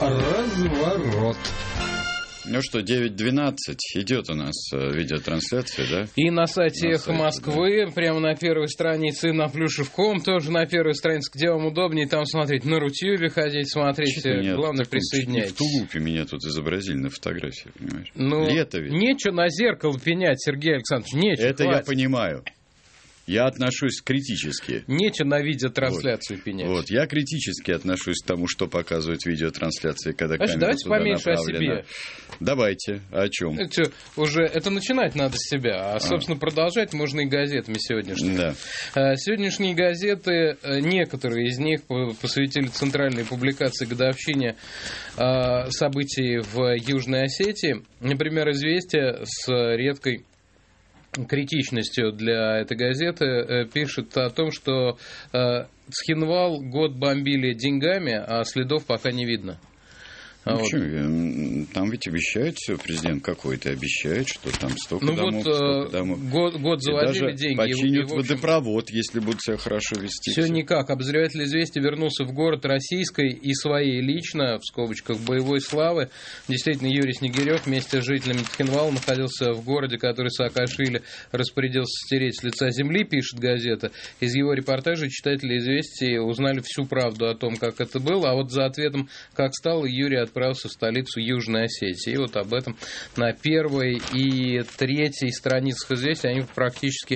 Разворот. Ну что, 9:12, идет у нас видеотрансляция, да? И на сайте «Эхо Москвы», да. Прямо на первой странице, на Плюшев.ком, тоже на первой странице, где вам удобнее, там смотреть, на Рутюбе ходить, смотреть, главное, присоединяйтесь. В тулупе меня тут изобразили на фотографии, понимаешь? Ну, лето ведь. Нечего на зеркало пенять, Сергей Александрович, нечего. Это хватит. Я понимаю. Я отношусь критически. Нечего на видеотрансляцию пенять. Вот, я критически отношусь к тому, что показывают видеотрансляции, когда камера давайте туда поменьше направлена. о себе. Давайте. О чем? Это начинать надо с себя, собственно, продолжать можно и газетами сегодняшними. Да. Сегодняшние газеты, некоторые из них посвятили центральной публикации годовщине событий в Южной Осетии. Например, «Известия» с редкой критичностью для этой газеты пишет о том, что Цхинвал год бомбили деньгами, а следов пока не видно. Там ведь обещают все, президент какой-то обещает, что там столько домов, столько домов. Год заводили и деньги. Починят водопровод, если будут себя хорошо вести. Все никак. Обозреватель «Известий» вернулся в город российской и своей лично, в скобочках, боевой славы. Действительно, Юрий Снегирев вместе с жителями Цхинвала находился в городе, который Саакашвили распорядился стереть с лица земли, пишет газета. Из его репортажа читатели «Известий» узнали всю правду о том, как это было, а вот за ответом, как стало, Юрий отправился в столицу Южной Осетии. И вот об этом на первой и третьей страницах «Известий» они практически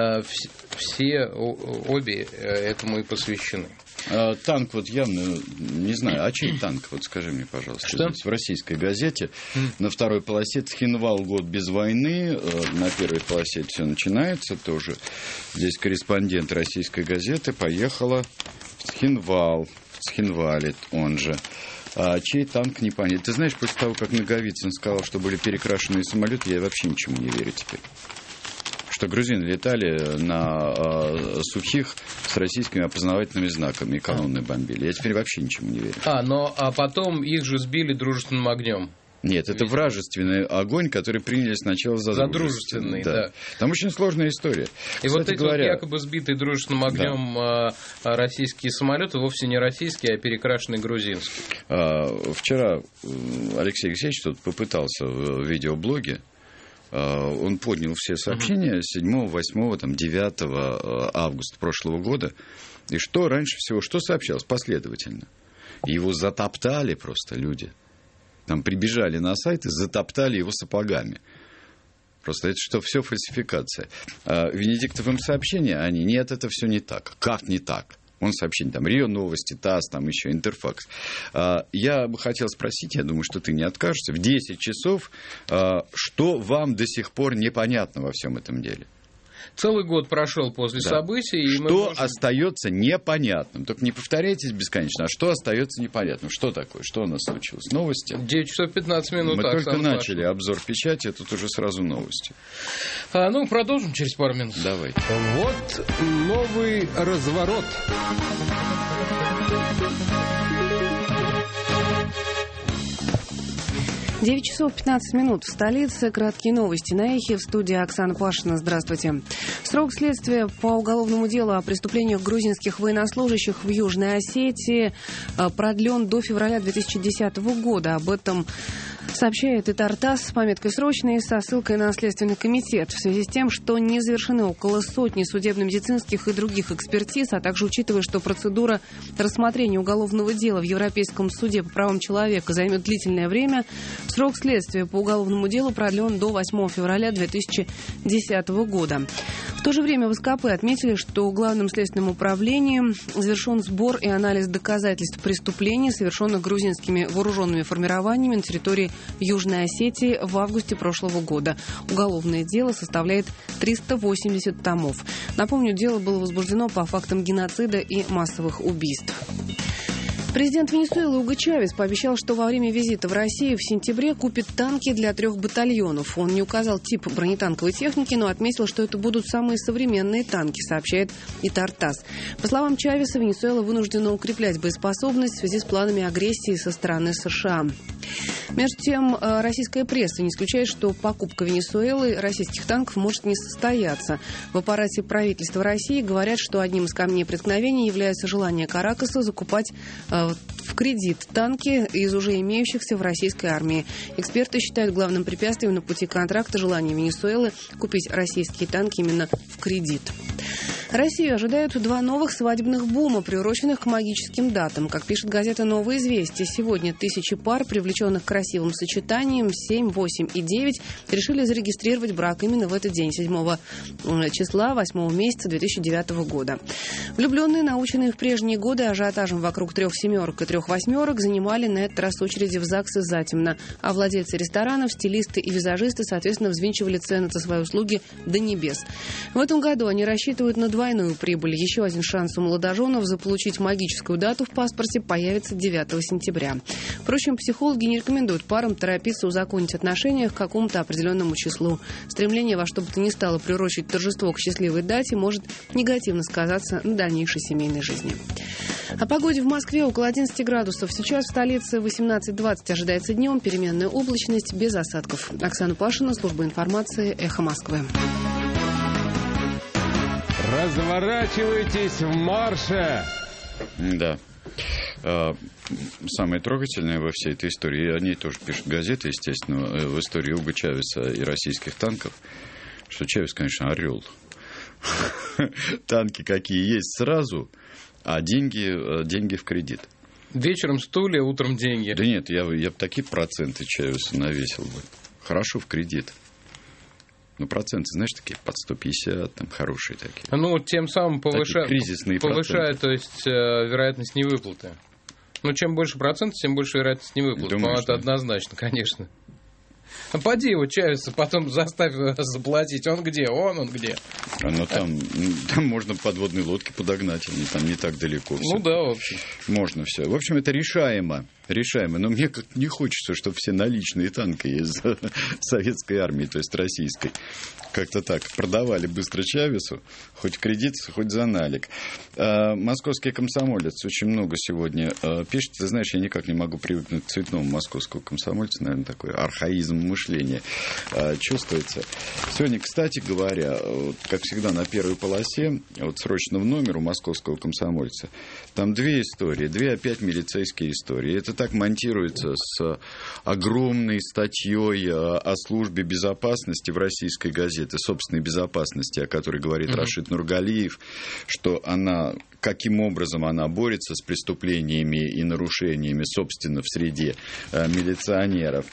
обе этому и посвящены. Танк вот явно, не знаю, чей танк? Вот скажи мне, пожалуйста. Что? Здесь в российской газете на второй полосе «Цхинвал год без войны», на первой полосе все начинается тоже. Здесь корреспондент российской газеты поехала в Цхинвал, в Цхинвале он же. А чей танк, не понятно. Ты знаешь, после того, как Наговицын сказал, что были перекрашенные самолеты, я вообще ничему не верю теперь. Что грузины летали на сухих с российскими опознавательными знаками и колонны бомбили. Я теперь вообще ничему не верю. А потом их же сбили дружественным огнем. Нет, это вражественный огонь, который приняли сначала за дружественный. Да. Там очень сложная история. И кстати, вот эти вот якобы сбитые дружественным огнем российские самолеты вовсе не российские, а перекрашенные грузинские. Вчера Алексей Алексеевич тут попытался в видеоблоге, он поднял все сообщения 7, 8, 9 августа прошлого года. И что раньше всего, что сообщалось последовательно? Его затоптали просто люди. Там прибежали на сайт и затоптали его сапогами. Просто это что, все фальсификация. В Венедиктовом сообщении они, нет, это все не так. Как не так? Он сообщение, там, РИА Новости, ТАСС, там еще Интерфакс. Я бы хотел спросить, я думаю, что ты не откажешься, в 10 часов, что вам до сих пор непонятно во всем этом деле? Целый год прошел после событий. И что остается непонятным? Только не повторяйтесь бесконечно. А что остается непонятным? Что такое? Что у нас случилось? Новости? 9 часов 15 минут. Мы только начали обзор печати, а тут уже сразу новости. Продолжим через пару минут. Давай. Вот новый разворот. Девять часов 15 минут в столице. Краткие новости на Эхе. В студии Оксана Пашина. Здравствуйте. Срок следствия по уголовному делу о преступлениях грузинских военнослужащих в Южной Осетии продлен до февраля 2010 года. Об этом сообщает и ТАСС с пометкой «Срочный» со ссылкой на Следственный комитет. В связи с тем, что не завершены около сотни судебно-медицинских и других экспертиз, а также учитывая, что процедура рассмотрения уголовного дела в Европейском суде по правам человека займет длительное время, срок следствия по уголовному делу продлен до 8 февраля 2010 года. В то же время в СКП отметили, что Главным следственным управлением завершен сбор и анализ доказательств преступлений, совершенных грузинскими вооруженными формированиями на территории Южной Осетии в августе прошлого года. Уголовное дело составляет 380 томов. Напомню, дело было возбуждено по фактам геноцида и массовых убийств. Президент Венесуэлы Уго Чавес пообещал, что во время визита в Россию в сентябре купит танки для 3 батальонов. Он не указал тип бронетанковой техники, но отметил, что это будут самые современные танки, сообщает и ТАСС. По словам Чавеса, Венесуэла вынуждена укреплять боеспособность в связи с планами агрессии со стороны США. Между тем, российская пресса не исключает, что покупка Венесуэлы российских танков может не состояться. В аппарате правительства России говорят, что одним из камней преткновения является желание Каракаса закупать в кредит танки из уже имеющихся в российской армии. Эксперты считают главным препятствием на пути контракта желание Венесуэлы купить российские танки именно в кредит. Россию ожидают 2 новых свадебных бума, приуроченных к магическим датам. Как пишет газета «Новое известие», сегодня 1000 пар, привлеченных красивым сочетанием 7, 8 и 9, решили зарегистрировать брак именно в этот день, 7 числа 8 месяца 2009 года. Влюбленные, наученные в прежние годы ажиотажем вокруг 3 семерок и 3 восьмерок, занимали на этот раз очереди в ЗАГСы затемно, а владельцы ресторанов, стилисты и визажисты, соответственно, взвинчивали цены за свои услуги до небес. В этом году они рассчитывают на двойную прибыль. Еще один шанс у молодоженов заполучить магическую дату в паспорте появится 9 сентября. Впрочем, психологи не рекомендуют парам торопиться узаконить отношения к какому-то определенному числу. Стремление во что бы то ни стало приурочить торжество к счастливой дате может негативно сказаться на дальнейшей семейной жизни. О погоде в Москве около 11 градусов. Сейчас в столице 18-20 ожидается днем. Переменная облачность без осадков. Оксана Пашина, служба информации, «Эхо Москвы». Разворачивайтесь в марше! Да. Самое трогательное во всей этой истории, и о ней тоже пишут газеты, естественно, в истории Уго Чавеса и российских танков, что Чавес, конечно, орел. Танки какие есть сразу, а деньги в кредит. Вечером стулья, утром деньги. Да нет, я бы такие проценты Чавесу навесил бы. Хорошо в кредит. Ну, проценты, знаешь, такие под 150, там, хорошие такие. Ну, тем самым повышает, то есть, вероятность невыплаты. Ну, чем больше процентов, тем больше вероятность невыплаты. Думаешь, это однозначно, конечно. А поди его Чавеса, потом заставь заплатить. Он где? Он где? Ну, там можно подводные лодки подогнать, они там не так далеко. Ну, да, в общем. Можно все. В общем, это решаемо. Но мне как не хочется, чтобы все наличные танки из советской армии, то есть российской, как-то так продавали быстро Чавесу, хоть кредит, хоть за налик. Московский комсомолец очень много сегодня пишет. Ты знаешь, я никак не могу привыкнуть к цветному московскому комсомольцу, наверное, такой архаизм мышления чувствуется. Сегодня, кстати говоря, как всегда на первой полосе, вот срочно в номер у московского комсомольца, там 2 истории, 2 опять милицейские истории. Это так монтируется с огромной статьей о службе безопасности в российской газете, собственной безопасности, о которой говорит Рашид Нургалиев, что она, каким образом она борется с преступлениями и нарушениями, собственно, в среде милиционеров.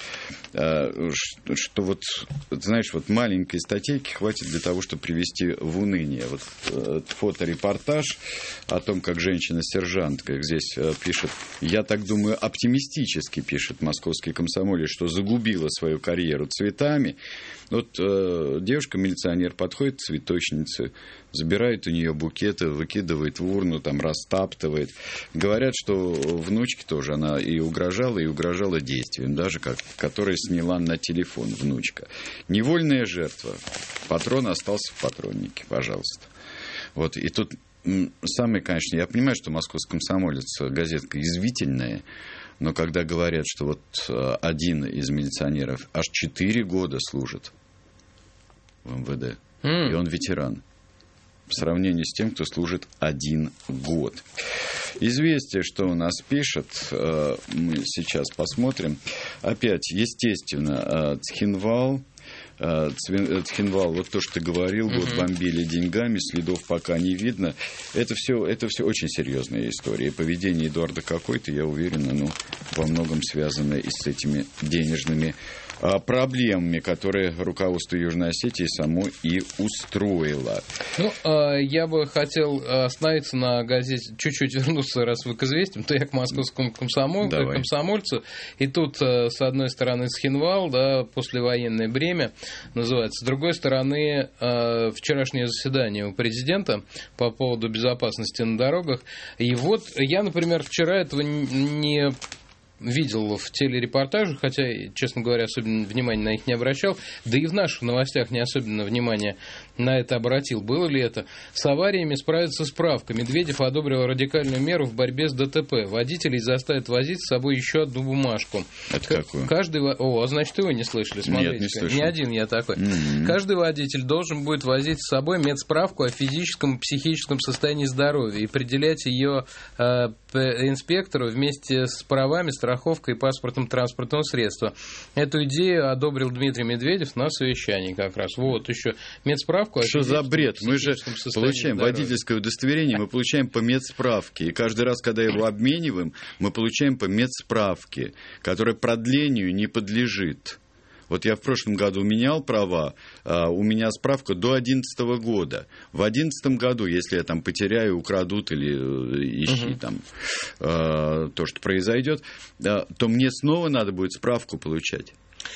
Что вот, знаешь, вот маленькой статейки хватит для того, чтобы привести в уныние. Вот фоторепортаж о том, как женщина-сержант, как здесь пишет, я так думаю, оптимистически пишет московский комсомолец, что загубила свою карьеру цветами. Вот девушка-милиционер подходит к цветочнице, забирает у нее букеты, выкидывает в урну, там растаптывает. Говорят, что внучке тоже она и угрожала действием, даже которое сняла на телефон внучка. Невольная жертва. Патрон остался в патроннике, пожалуйста. Вот, и тут самое, конечно, я понимаю, что московский комсомолец газетка язвительная, но когда говорят, что вот один из милиционеров аж 4 года служит в МВД, и он ветеран, в сравнении с тем, кто служит 1 год. Известие, что у нас пишет, мы сейчас посмотрим. Опять, естественно, Цхинвал, вот то, что ты говорил, год бомбили деньгами, следов пока не видно. Это все очень серьезная история. И поведение Эдуарда Какой-то, я уверен, во многом связано и с этими денежными проблемами, которые руководство Южной Осетии само и устроило. Ну, я бы хотел остановиться на газете, чуть-чуть вернуться, раз вы к известиям, то я к московскому комсомольцу. И тут, с одной стороны, Цхинвал, да, послевоенное бремя называется. С другой стороны, вчерашнее заседание у президента по поводу безопасности на дорогах. И вот я, например, вчера этого не видел в телерепортажах, хотя, честно говоря, особенно внимания на них не обращал, да и в наших новостях не особенно внимания на это обратил. Было ли это? С авариями справится справка. Медведев одобрил радикальную меру в борьбе с ДТП. Водителей заставят возить с собой еще одну бумажку. Это какую? Значит, вы не слышали. Смотрите. Нет, не слышал. Не один я такой. Каждый водитель должен будет возить с собой медсправку о физическом и психическом состоянии здоровья и предъявлять ее инспектору вместе с правами, страховкой и паспортом транспортного средства. Эту идею одобрил Дмитрий Медведев на совещании как раз. Вот еще медсправку. Что за бред? Мы же получаем водительское удостоверение, мы получаем по медсправке. И каждый раз, когда его обмениваем, мы получаем по медсправке, которая продлению не подлежит. Вот я в прошлом году менял права, у меня справка до 2011 года. В 2011 году, если я там потеряю, украдут или ищи там то, что произойдет, то мне снова надо будет справку получать.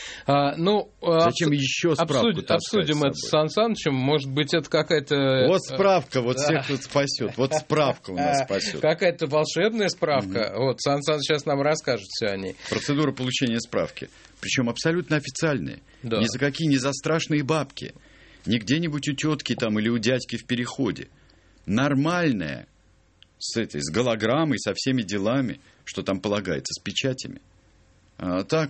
Зачем еще справку обсудим это с Сан Санычем. Может быть, это какая-то... Вот справка, вот всех тут спасет. Вот справка у нас спасет. Какая-то волшебная справка. Вот, Сан Саныч сейчас нам расскажет все о ней. Процедура получения справки. Причем абсолютно официальная. Да. Ни за какие, ни за страшные бабки. Не где-нибудь у тетки там или у дядьки в переходе. Нормальная. С голограммой, со всеми делами, что там полагается, с печатями. Так,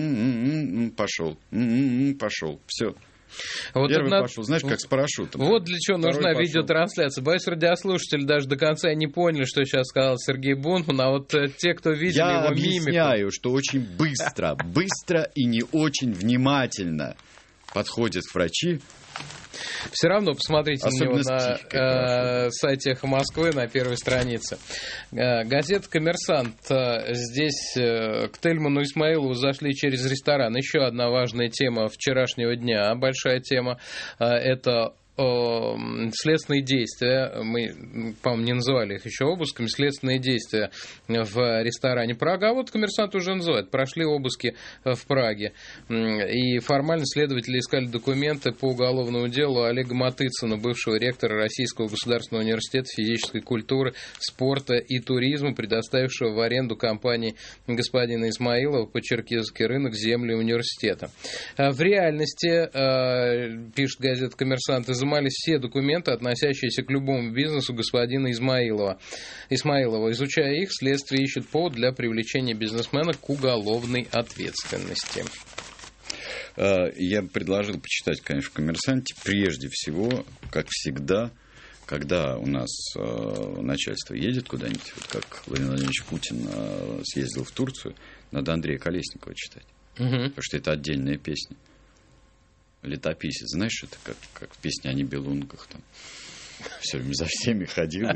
пошел, пошел, все. Вот первый пошел, знаешь, как с парашютом. Вот для чего нужна видеотрансляция. Боюсь, радиослушатели даже до конца не поняли, что сейчас сказал Сергей Бунтман, а вот те, кто видел его мимику... Я объясняю, что очень быстро и не очень внимательно подходят врачи. Все равно посмотрите на него на сайте «Эхо Москвы» на первой странице. Газета «Коммерсант». Здесь к Тельману Исмаилову зашли через ресторан. Еще одна важная тема вчерашнего дня, большая тема, это следственные действия, мы, по-моему, не называли их еще обысками, следственные действия в ресторане «Прага», а вот «Коммерсант» уже называет. Прошли обыски в Праге, и формально следователи искали документы по уголовному делу Олега Матыцына, бывшего ректора Российского государственного университета физической культуры, спорта и туризма, предоставившего в аренду компании господина Исмаилова по Черкизовский рынок земли университета. В реальности, пишет газета «Коммерсант», изымались все документы, относящиеся к любому бизнесу господина Исмаилова. Изучая их, следствие ищет повод для привлечения бизнесмена к уголовной ответственности. Я предложил почитать, конечно, в «Коммерсанте». Прежде всего, как всегда, когда у нас начальство едет куда-нибудь, вот как Владимир Владимирович Путин съездил в Турцию, надо Андрея Колесникова читать. Потому что это отдельная песня. Летописец, знаешь, это как песня о Нибелунгах, там все время за всеми ходил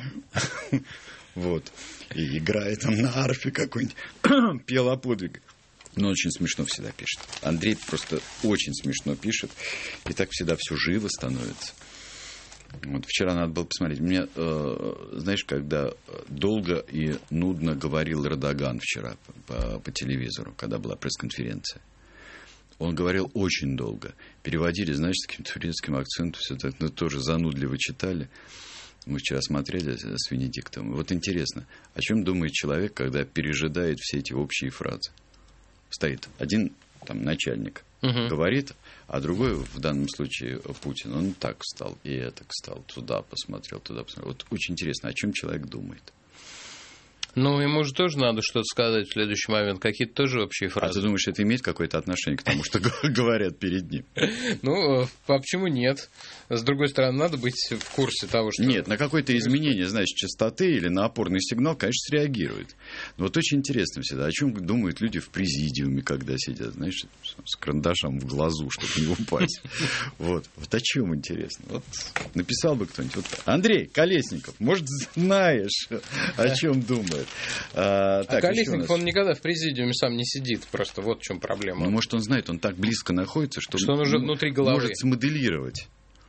вот, и играет там на арфе какой-нибудь, пел о подвигах. Но очень смешно всегда пишет. Андрей просто очень смешно пишет, и так всегда все живо становится. Вот вчера надо было посмотреть. Мне, знаешь, когда долго и нудно говорил Эрдоган вчера по телевизору, когда была пресс-конференция. Он говорил очень долго. Переводили, знаешь, с каким-то турецким акцентом. Все так, тоже занудливо читали. Мы вчера смотрели с Венедиктом. Вот интересно, о чем думает человек, когда пережидает все эти общие фразы? Стоит один там начальник, говорит, а другой, в данном случае Путин, он так встал, и так встал, туда посмотрел, туда посмотрел. Вот очень интересно, о чем человек думает. Ну, ему же тоже надо что-то сказать в следующий момент, какие-то тоже общие фразы. А ты думаешь, это имеет какое-то отношение к тому, что говорят перед ним? Ну, а почему нет? С другой стороны, надо быть в курсе того, что... Нет, на какое-то изменение, знаешь, частоты или на опорный сигнал, конечно, среагирует. Но вот очень интересно всегда, о чем думают люди в президиуме, когда сидят, знаешь, с карандашом в глазу, чтобы не упасть. Вот о чем интересно. Вот написал бы кто-нибудь. Вот, Андрей Колесников, может, знаешь, о чем думает. Колесников, он никогда в президиуме сам не сидит. Просто вот в чем проблема. Ну, может, он знает, он так близко находится, что он уже внутри головы. Может смоделировать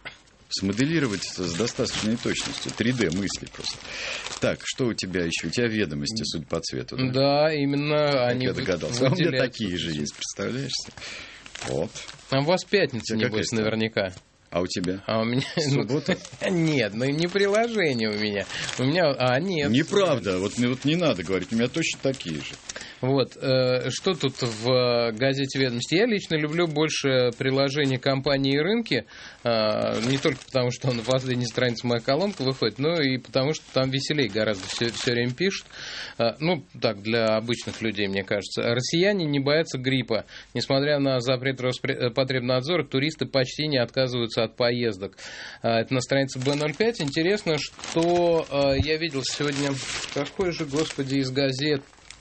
с достаточной точностью. 3D мысли просто. Так, что у тебя еще? У тебя ведомости, судя по цвету. Да, да, именно они. Я догадался. А у меня такие же есть, представляешь? Вот. А у вас пятница, небось, наверняка. А у тебя? А у меня... Суббота? Нет, не приложение у меня. Нет. Неправда. Вот не надо говорить. У меня точно такие же. Вот. Что тут в газете «Ведомости»? Я лично люблю больше приложение компании «Рынки». Не только потому, что на последней странице моя колонка выходит, но и потому, что там веселее гораздо все время пишут. Ну, так, для обычных людей, мне кажется. Россияне не боятся гриппа. Несмотря на запрет Роспотребнадзора, туристы почти не отказываются от поездок. Это на странице Б05. Интересно, что я видел сегодня, какой же, господи, из газет,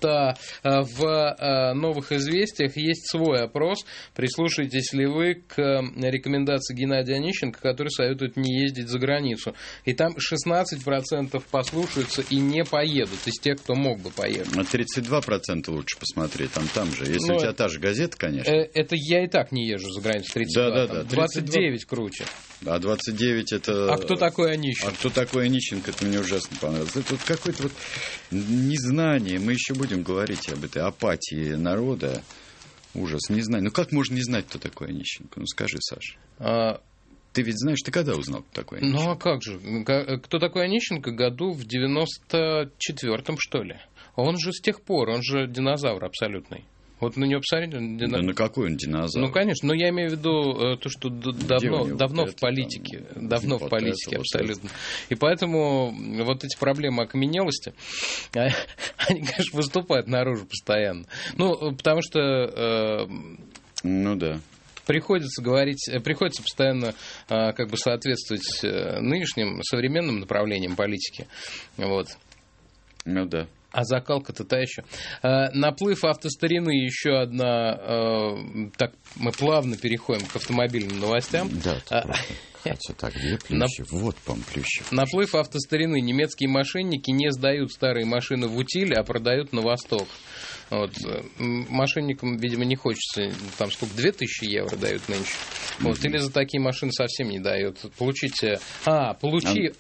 в «Новых известиях» есть свой опрос. Прислушаетесь ли вы к рекомендации Геннадия Онищенко, который советует не ездить за границу. И там 16% послушаются и не поедут из тех, кто мог бы поехать. 32% лучше посмотреть, там же. Если у тебя та же газета, конечно. Это я и так не езжу за границу, 32. Да. 29 круче. А 29 это... А кто такой Онищенко? А кто такой Онищенко, это мне ужасно понравилось. Это вот какое-то вот незнание. Мы еще будем говорить об этой апатии народа. Ужас, незнание. Ну как можно не знать, кто такой Онищенко? Ну скажи, Саша. Ты ведь знаешь, ты когда узнал, кто такой Онищенко? Ну а как же? Кто такой Онищенко? Году в 94-м, что ли? Он же с тех пор, он же динозавр абсолютный. Вот на него посмотрите. Да на какой он динозавр? Ну, конечно, но я имею в виду то, что давно в политике. Давно в политике, абсолютно. И поэтому вот эти проблемы окаменелости, они, конечно, выступают наружу постоянно. Ну, потому что... Ну, да. Приходится постоянно как бы соответствовать нынешним современным направлениям политики. Вот. Ну, да. А закалка-то та еще. Наплыв автостарины, еще одна... Так, мы плавно переходим к автомобильным новостям. Да, хотя так, где Плющев? Вот, по-моему, Плющев. Наплыв автостарины. Немецкие мошенники не сдают старые машины в утиль, а продают на восток. Вот. Мошенникам, видимо, не хочется. Там сколько? 2000 евро дают нынче. Вот. Или за такие машины совсем не дают. Получите... Господи.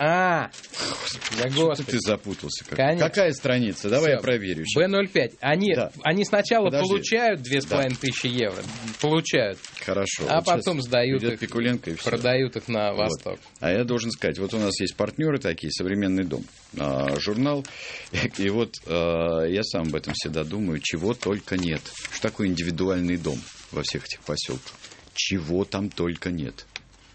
Ты запутался. Какая страница? Давай я проверю. Б05. Они сначала получают 2500 евро. Получают. Хорошо. А вот потом сдают их, Пикуленко и продают их на восток. Вот. А я должен сказать, вот у нас есть партнеры такие, «Современный дом», журнал. И вот я сам об этом всегда думаю, чего только нет. Что такое индивидуальный дом во всех этих поселках? Чего там только нет.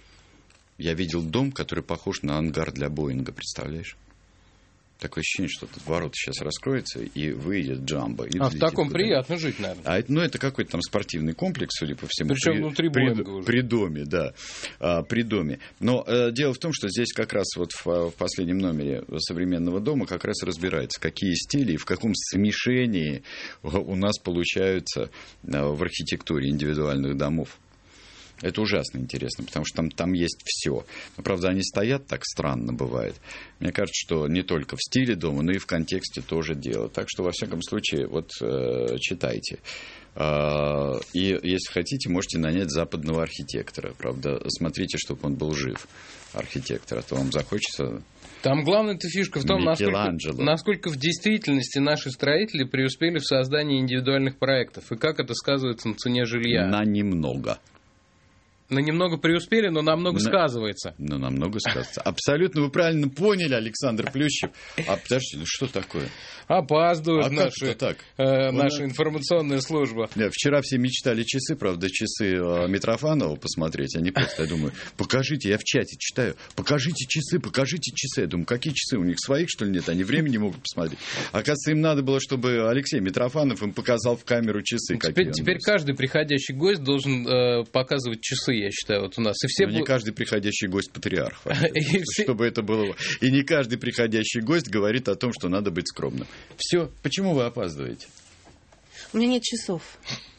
Я видел дом, который похож на ангар для Боинга, представляешь? Такое ощущение, что тут ворота сейчас раскроются, и выйдет Джамбо. В таком приятно жить, наверное. Это какой-то там спортивный комплекс, судя по всему. Причем внутри Боинга уже. При доме, да. При доме. Но дело в том, что здесь как раз вот в последнем номере «Современного дома» как раз разбирается, какие стили и в каком смешении у нас получаются в архитектуре индивидуальных домов. Это ужасно интересно, потому что там есть все. Но, правда, они стоят так странно, бывает. Мне кажется, что не только в стиле дома, но и в контексте тоже дело. Так что, во всяком случае, вот читайте. И, если хотите, можете нанять западного архитектора. Правда, смотрите, чтобы он был жив, архитектор, а то вам захочется... Там главная-то фишка в том, насколько в действительности наши строители преуспели в создании индивидуальных проектов. И как это сказывается на цене жилья. На немного. Немного преуспели, но намного сказывается. Намного сказывается. Абсолютно вы правильно поняли, Александр Плющев. Подождите, что такое? Опаздывает наша информационная служба. Вчера все мечтали часы, правда, часы Митрофанова посмотреть. Я не просто, я думаю, покажите, я в чате читаю, покажите часы. Я думаю, какие часы? У них своих, что ли, нет? Они времени не могут посмотреть. Оказывается, им надо было, чтобы Алексей Митрофанов им показал в камеру часы. Теперь каждый приходящий гость должен показывать часы. Я считаю, вот у нас. Не каждый приходящий гость патриарх, чтобы это было. И не каждый приходящий гость говорит о том, что надо быть скромным. Все. Почему вы опаздываете? У меня нет часов.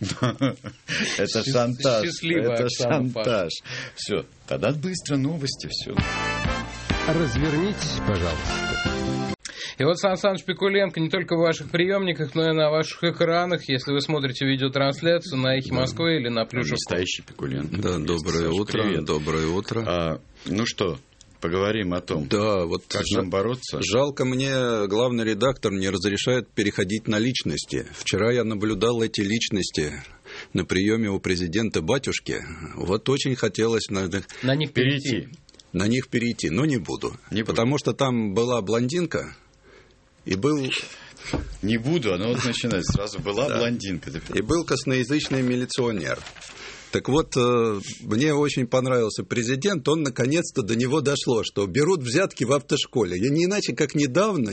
Это шантаж. Это шантаж. Все. Тогда быстро новости. Все. Развернитесь, пожалуйста. И вот Сан Саныч Пикуленко не только в ваших приемниках, но и на ваших экранах, если вы смотрите видеотрансляцию на «Эхе Москвы» или на Плюшевском. Настоящий Пикуленко. Да, доброе утро. Привет. Доброе утро. Ну что, поговорим о том, как нам бороться. Жалко мне, главный редактор не разрешает переходить на личности. Вчера я наблюдал эти личности на приеме у президента батюшки. Вот очень хотелось на них перейти. На них перейти, но не буду. Потому что там была блондинка и был... Не буду, она вот начинает сразу. Была блондинка. И был косноязычный милиционер. Так вот, мне очень понравился президент, он наконец-то до него дошло, что берут взятки в автошколе. Я не иначе, как недавно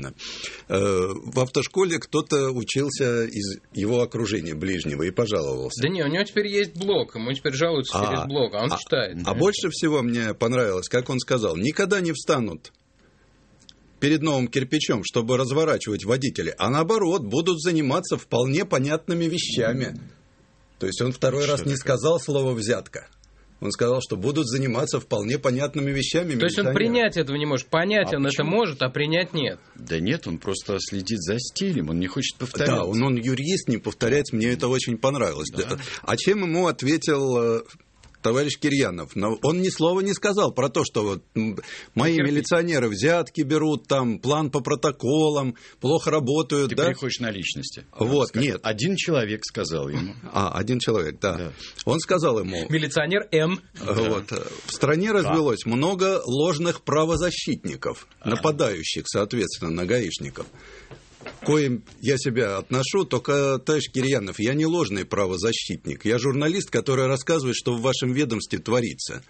в автошколе кто-то учился из его окружения ближнего и пожаловался. Да не, у него теперь есть блог, ему теперь жалуются через блог, а он читает. А больше всего мне понравилось, как он сказал, никогда не встанут перед новым кирпичом, чтобы разворачивать водителей, а наоборот, будут заниматься вполне понятными вещами. То есть он второй раз не сказал слово «взятка». Он сказал, что будут заниматься вполне понятными вещами. То есть он принять этого не может. Понять он это может, а принять нет. Да нет, он просто следит за стилем, он не хочет повторять. Да, он юрист, не повторяется, мне это очень понравилось. Да. А чем ему ответил товарищ Кирьянов? Он ни слова не сказал про то, что вот мои милиционеры взятки берут, там план по протоколам, плохо работают. Ты да? переходишь на личности. Вот, нет. Один человек сказал ему. Один человек, да. Он сказал ему... Милиционер Н. Вот, в стране развелось много ложных правозащитников, нападающих, соответственно, на гаишников. К коим я себя отношу, только, товарищ Кирьянов, я не ложный правозащитник. Я журналист, который рассказывает, что в вашем ведомстве творится.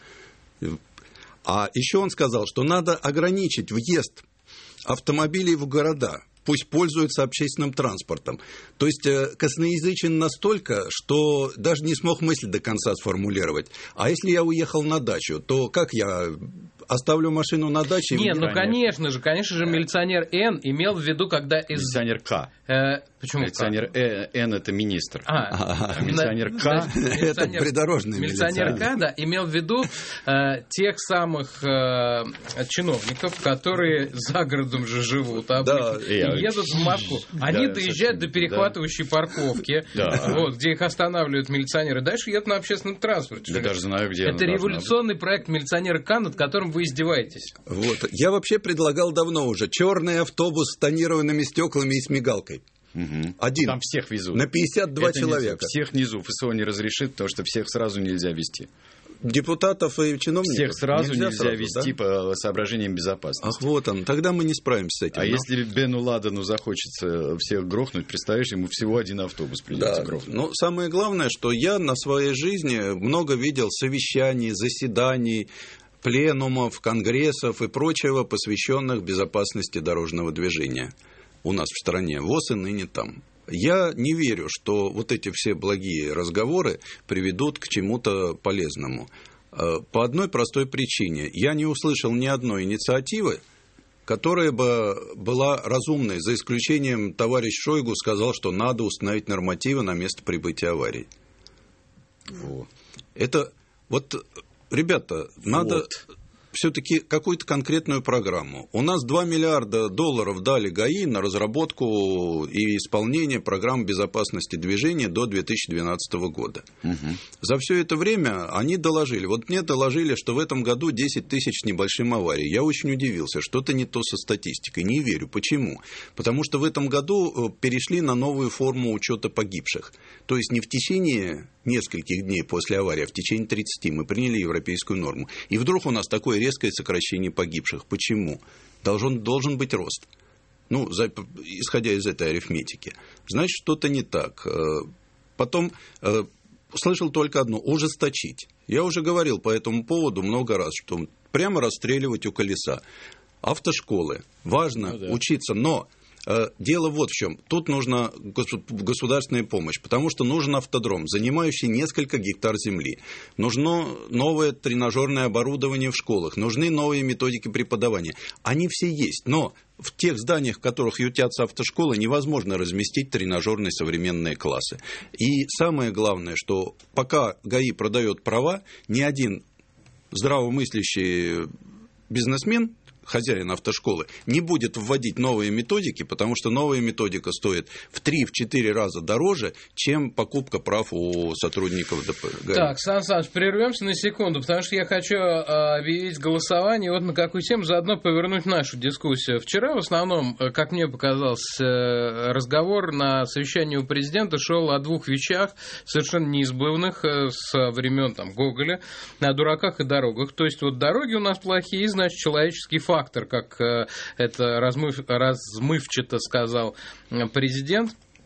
А еще он сказал, что надо ограничить въезд автомобилей в города. Пусть пользуются общественным транспортом. То есть косноязычен настолько, что даже не смог мысль до конца сформулировать. А если я уехал на дачу, то как я оставлю машину на даче? Не, ну конечно же, милиционер Н имел в виду, когда из... Милиционер К. Почему милиционер Н это министр. А милиционер К это придорожный милиционер К, да, имел в виду тех самых чиновников, которые за городом же живут, и едут в Москву. Они доезжают до перехватывающей парковки, вот, где их останавливают милиционеры. Дальше едут на общественном транспорте. Я даже знаю, где. Это революционный проект милиционера К, над которым вы издеваетесь. Вот. Я вообще предлагал давно уже черный автобус с тонированными стеклами и с мигалкой. Один. Там всех везут. На 52 человека. Всех низу ФСО не разрешит, потому что всех сразу нельзя вести. Депутатов и чиновников всех сразу нельзя вести, да? По соображениям безопасности. Ах, вот он. Тогда мы не справимся с этим. Если Бену Ладену захочется всех грохнуть, представляешь, ему всего один автобус придется грохнуть. Но самое главное, что я на своей жизни много видел совещаний, заседаний, пленумов, конгрессов и прочего, посвященных безопасности дорожного движения у нас в стране, ВОС и ныне там. Я не верю, что вот эти все благие разговоры приведут к чему-то полезному. По одной простой причине. Я не услышал ни одной инициативы, которая бы была разумной, за исключением товарищ Шойгу сказал, что надо установить нормативы на место прибытия аварий. Вот. Это вот, ребята, надо все-таки какую-то конкретную программу. У нас $2 миллиарда дали ГАИ на разработку и исполнение программ безопасности движения до 2012 года. За все это время они доложили. Вот мне доложили, что в этом году 10 тысяч с небольшим аварий. Я очень удивился, что-то не то со статистикой. Не верю. Почему? Потому что в этом году перешли на новую форму учета погибших. То есть не в течение нескольких дней после аварии, а в течение 30 мы приняли европейскую норму. И вдруг у нас такое резкое сокращение погибших. Почему? Должен быть рост. Ну, исходя из этой арифметики. Значит, что-то не так. Потом слышал только одно – ужесточить. Я уже говорил по этому поводу много раз, что прямо расстреливать у колеса. Автошколы. Важно учиться, но... Дело вот в чем. Тут нужна государственная помощь, потому что нужен автодром, занимающий несколько гектар земли. Нужно новое тренажерное оборудование в школах, нужны новые методики преподавания. Они все есть, но в тех зданиях, в которых ютятся автошколы, невозможно разместить тренажерные современные классы. И самое главное, что пока ГАИ продает права, ни один здравомыслящий бизнесмен, хозяин автошколы, не будет вводить новые методики, потому что новая методика стоит в 3-4 раза дороже, чем покупка прав у сотрудников ДП. Так, Сан Саныч, прервемся на секунду, потому что я хочу объявить голосование, вот на какую тему, заодно повернуть нашу дискуссию. Вчера в основном, как мне показалось, разговор на совещании у президента шел о двух вещах, совершенно неизбывных со времен Гоголя, о дураках и дорогах. То есть вот дороги у нас плохие, значит, человеческий фактор, как это размывчато сказал президент.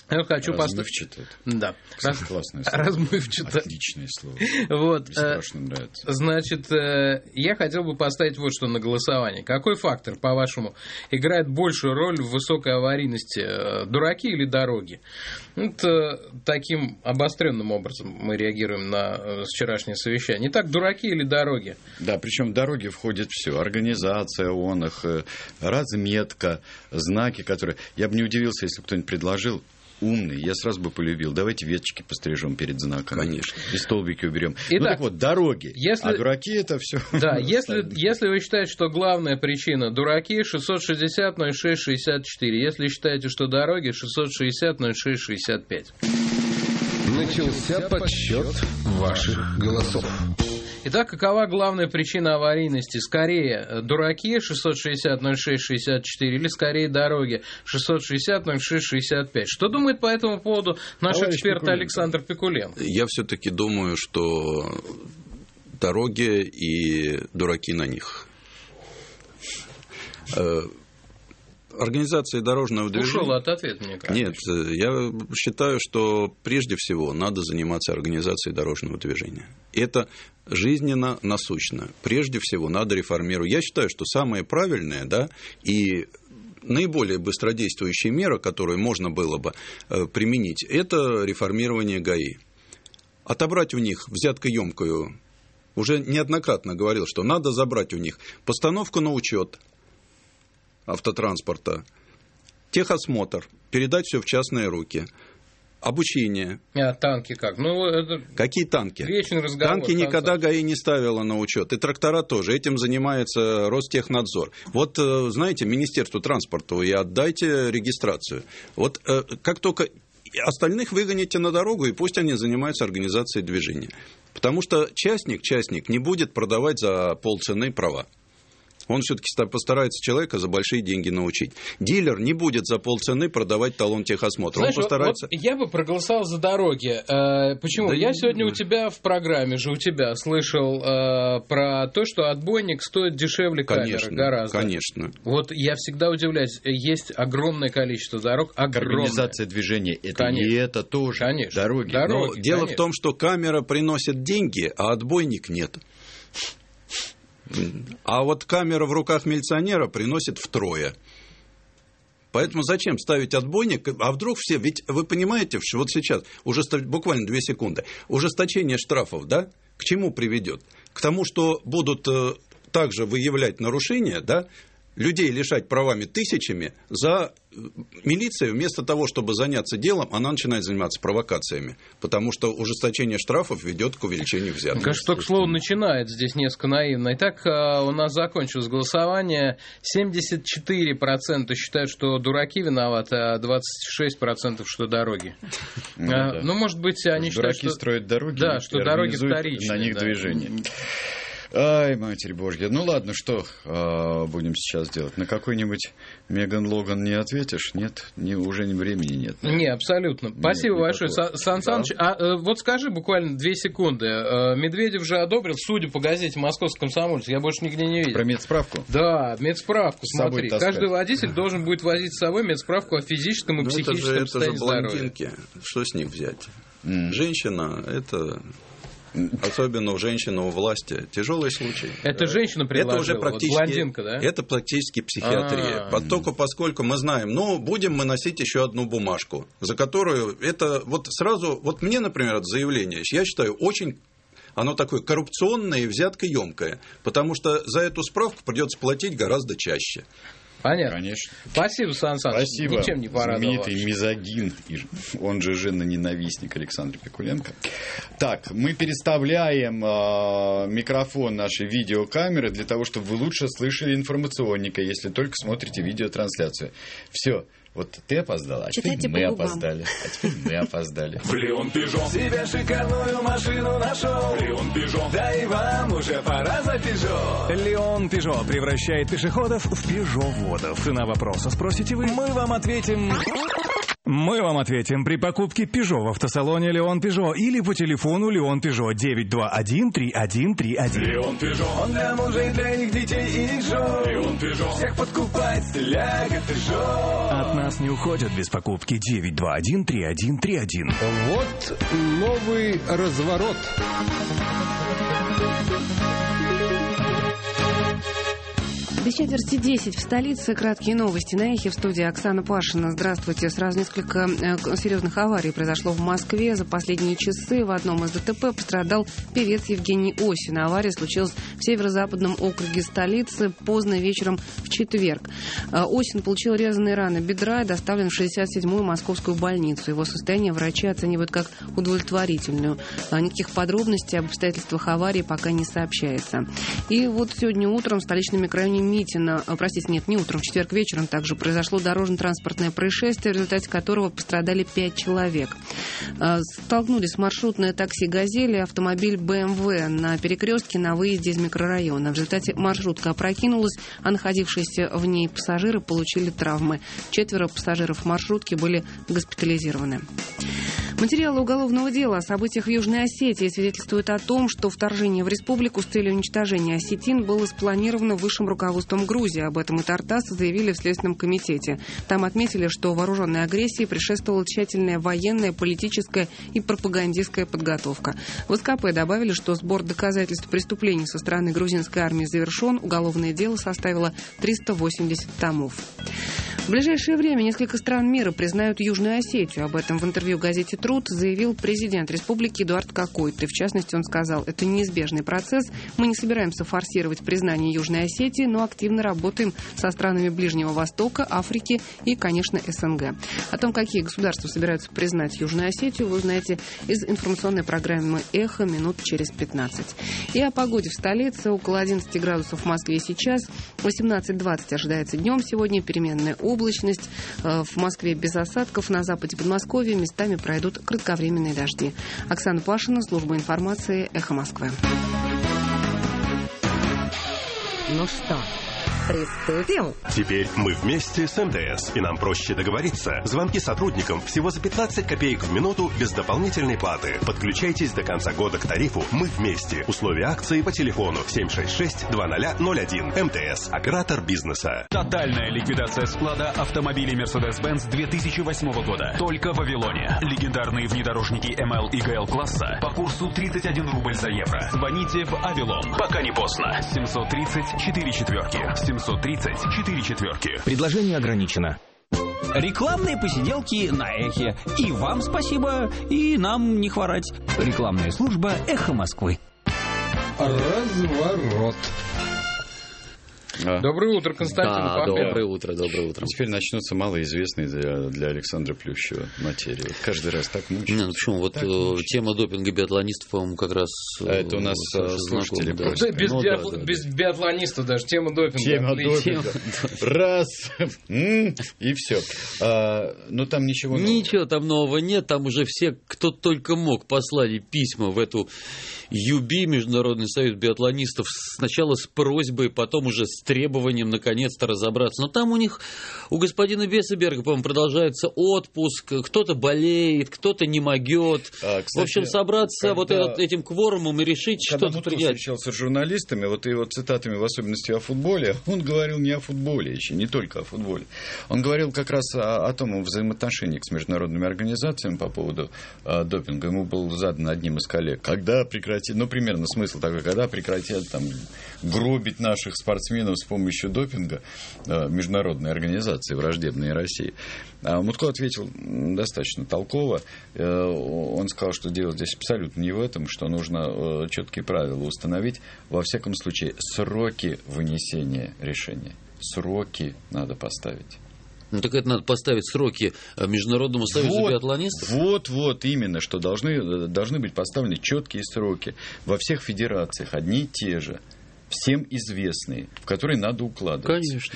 Я хочу Размывчато. Да. Классное слово. Размывчато. Отличное слово. Вот. Мне страшно нравится. Значит, я хотел бы поставить вот что на голосование. Какой фактор, по-вашему, играет большую роль в высокой аварийности? Дураки или дороги? Вот таким обостренным образом мы реагируем на вчерашнее совещание. Итак, дураки или дороги? Да, причем в дороги входит все. Организация ООН, разметка, знаки, которые... Я бы не удивился, если бы кто-нибудь предложил. Умный, я сразу бы полюбил. Давайте веточки пострижем перед знаком. Конечно. И столбики уберем. Итак, ну так вот, дороги. А дураки это все. Да, если вы считаете, что главная причина дураки, 660-06-64. Если считаете, что дороги, 660-06-65. Начался подсчет ваших голосов. Итак, какова главная причина аварийности? Скорее дураки 660-06-64 или скорее дороги 660-06-65? Что думает по этому поводу наш эксперт Александр Пикуленко? Я все-таки думаю, что дороги и дураки на них. Организация дорожного движения... Ушел от ответа, мне кажется. Нет, я считаю, что прежде всего надо заниматься организацией дорожного движения. Это жизненно насущно. Прежде всего надо реформировать. Я считаю, что самое правильное, да, и наиболее быстродействующая мера, которую можно было бы применить, это реформирование ГАИ. Отобрать у них взяткоемкую, уже неоднократно говорил, что надо забрать у них постановку на учет автотранспорта, техосмотр, передать все в частные руки, обучение. А танки как? Ну, это... Какие танки? Вечный разговор. Танки никогда ГАИ не ставила на учет. И трактора тоже. Этим занимается Ростехнадзор. Вот, знаете, Министерству транспорта вы отдайте регистрацию. Вот как только остальных выгоните на дорогу, и пусть они занимаются организацией движения. Потому что частник не будет продавать за полцены права. Он все-таки постарается человека за большие деньги научить. Дилер не будет за полцены продавать талон техосмотра. Знаешь, он постарается... вот я бы проголосовал за дороги. Почему? Да я сегодня у тебя в программе же слышал про то, что отбойник стоит дешевле камеры гораздо. Конечно. Вот я всегда удивляюсь. Есть огромное количество дорог. Организация движения. Это конечно. И это тоже. Конечно. Дороги. Но дело в том, что камера приносит деньги, а отбойник нет. А вот камера в руках милиционера приносит втрое. Поэтому зачем ставить отбойник? А вдруг все... Ведь вы понимаете, что вот сейчас, буквально 2 секунды, ужесточение штрафов, да, к чему приведет? К тому, что будут также выявлять нарушения, да, людей лишать правами тысячами, за милиция вместо того, чтобы заняться делом, она начинает заниматься провокациями, потому что ужесточение штрафов ведет к увеличению взяток. Кажется, только слово «начинает» здесь несколько наивно. Итак, у нас закончилось голосование. 74% считают, что дураки виноваты, а 26% что дороги. Ну, может быть, они считают, что... Дураки строят дороги, да, что дороги вторичные. На них движение. Ай, Матерь Божья. Ну ладно, что будем сейчас делать? На какой-нибудь Меган Логан не ответишь? Нет? Уже времени нет. Не, абсолютно. Спасибо большое, Сан Саныч. Да. Вот скажи буквально 2 секунды. Медведев же одобрил, судя по газете «Московский комсомолец», я больше нигде не видел. Про медсправку? Да, медсправку, смотри. Каждый водитель должен будет возить с собой медсправку о физическом и психическом состоянии здоровья. Это же блондинки. Что с них взять? Женщина – это... Особенно у женщины, у власти. Тяжелый случай. Это женщина предложила, это уже практически, вот блондинка, да? Это практически психиатрия. Поскольку мы знаем, будем мы носить еще одну бумажку, за которую это вот сразу... Вот мне, например, это заявление, я считаю, очень... Оно такое коррупционное и взяткоемкое, потому что за эту справку придется платить гораздо чаще. Понятно. Конечно. Спасибо, Сан Саныч. Спасибо. Ничем не порадовал. Знаменитый мизогин, он же женоненавистник Александр Пикуленко. Так, мы переставляем микрофон нашей видеокамеры для того, чтобы вы лучше слышали информационника, если только смотрите видеотрансляцию. Все. Вот ты опоздала, а теперь мы опоздали. В Леон Пежо себе шикарную машину нашел. Леон Пежо, да и вам уже пора за Пежо. Леон Пежо превращает пешеходов в пежоводов. Цена вопроса, спросите вы? Мы вам ответим... Мы вам ответим при покупке Peugeot в автосалоне Леон Peugeot или по телефону Леон Peugeot 921-3131. Леон Peugeot, он для мужей, для их детей и их жен. Леон Peugeot, всех подкупает, стиляга Peugeot. От нас не уходят без покупки 921-3131. Вот новый разворот. Без четверти 10 в столице. Краткие новости на Эхе. В студии Оксана Пашина. Здравствуйте. Сразу несколько серьезных аварий произошло в Москве. За последние часы в одном из ДТП пострадал певец Евгений Осин. Авария случилась в северо-западном округе столицы поздно вечером в четверг. Осин получил резаные раны бедра и доставлен в 67-ю московскую больницу. Его состояние врачи оценивают как удовлетворительную. Никаких подробностей об обстоятельствах аварии пока не сообщается. И вот сегодня утром в столичном микрорайоне Митино, не утром, в четверг вечером также произошло дорожно-транспортное происшествие, в результате которого пострадали 5 человек. Столкнулись маршрутное такси «Газель» и автомобиль БМВ на перекрестке на выезде из микрорайона. В результате маршрутка опрокинулась, а находившиеся в ней пассажиры получили травмы. 4 пассажиров маршрутки были госпитализированы. Материалы уголовного дела о событиях в Южной Осетии свидетельствуют о том, что вторжение в республику с целью уничтожения осетин было спланировано высшим руководством Грузии. Об этом и Тартас заявили в Следственном комитете. Там отметили, что вооруженной агрессии предшествовала тщательная военная, политическая и пропагандистская подготовка. В СКП добавили, что сбор доказательств преступлений со стороны грузинской армии завершен. Уголовное дело составило 380 томов. В ближайшее время несколько стран мира признают Южную Осетию. Об этом в интервью газете «Труд» заявил президент республики Эдуард Кокойт. И в частности он сказал, это неизбежный процесс. Мы не собираемся форсировать признание Южной Осетии, но активно работаем со странами Ближнего Востока, Африки и, конечно, СНГ. О том, какие государства собираются признать Южную Осетию, вы узнаете из информационной программы «Эхо» минут через 15. И о погоде в столице. Около 11 градусов в Москве сейчас. 18-20 ожидается днем сегодня. Переменная облачность. В Москве без осадков. На западе Подмосковья местами пройдут кратковременные дожди. Оксана Пашина, служба информации «Эхо Москвы». Ну что, приступим? Теперь мы вместе с МТС, и нам проще договориться. Звонки сотрудникам всего за 15 копеек в минуту без дополнительной платы. Подключайтесь до конца года к тарифу «Мы вместе». Условия акции по телефону 766-2001. МТС. Оператор бизнеса. Тотальная ликвидация склада автомобилей Mercedes-Benz 2008 года. Только в Вавилоне. Легендарные внедорожники ML и GL класса по курсу 31 рубль за евро. Звоните в Авилон. Пока не поздно. 730-4 730-4. Предложение ограничено. Рекламные посиделки на Эхе. И вам спасибо, и нам не хворать. Рекламная служба «Эхо Москвы». Разворот. Доброе утро, Константин Пахлев. Доброе утро. Теперь начнутся малоизвестные для Александра Плющева материи. Вот каждый раз так мучается. Почему? Вот тема допинга биатлонистов, по-моему, как раз... это у нас слушатели просят. Без биатлонистов даже. Тема допинга. Тема допинга. Раз. И все. Но там ничего нового. Ничего там нового нет. Там уже все, кто только мог, послали письма в эту ЮБИ, Международный союз биатлонистов, сначала с просьбой, потом уже с требованием наконец-то разобраться. Но там у господина Бесеберга, по-моему, продолжается отпуск, кто-то болеет, кто-то не могет. Кстати, в общем, собраться этим кворумом и решить, что-то принять. Когда встречался с журналистами, вот его цитатами, в особенности о футболе, он говорил не о футболе еще, не только о футболе. Он говорил как раз о том взаимоотношениях с международными организациями по поводу допинга. Ему был задан одним из коллег, когда прекратить, примерно смысл такой, когда прекратят гробить наших спортсменов с помощью допинга международные организации, враждебные России. А Мутко ответил достаточно толково. Он сказал, что дело здесь абсолютно не в этом, что нужно четкие правила установить. Во всяком случае, сроки вынесения решения. Сроки надо поставить. Ну, так это надо поставить сроки Международному союзу биатлонистов? Вот, именно, что должны быть поставлены четкие сроки во всех федерациях, одни и те же, всем известные, в которые надо укладываться. Конечно.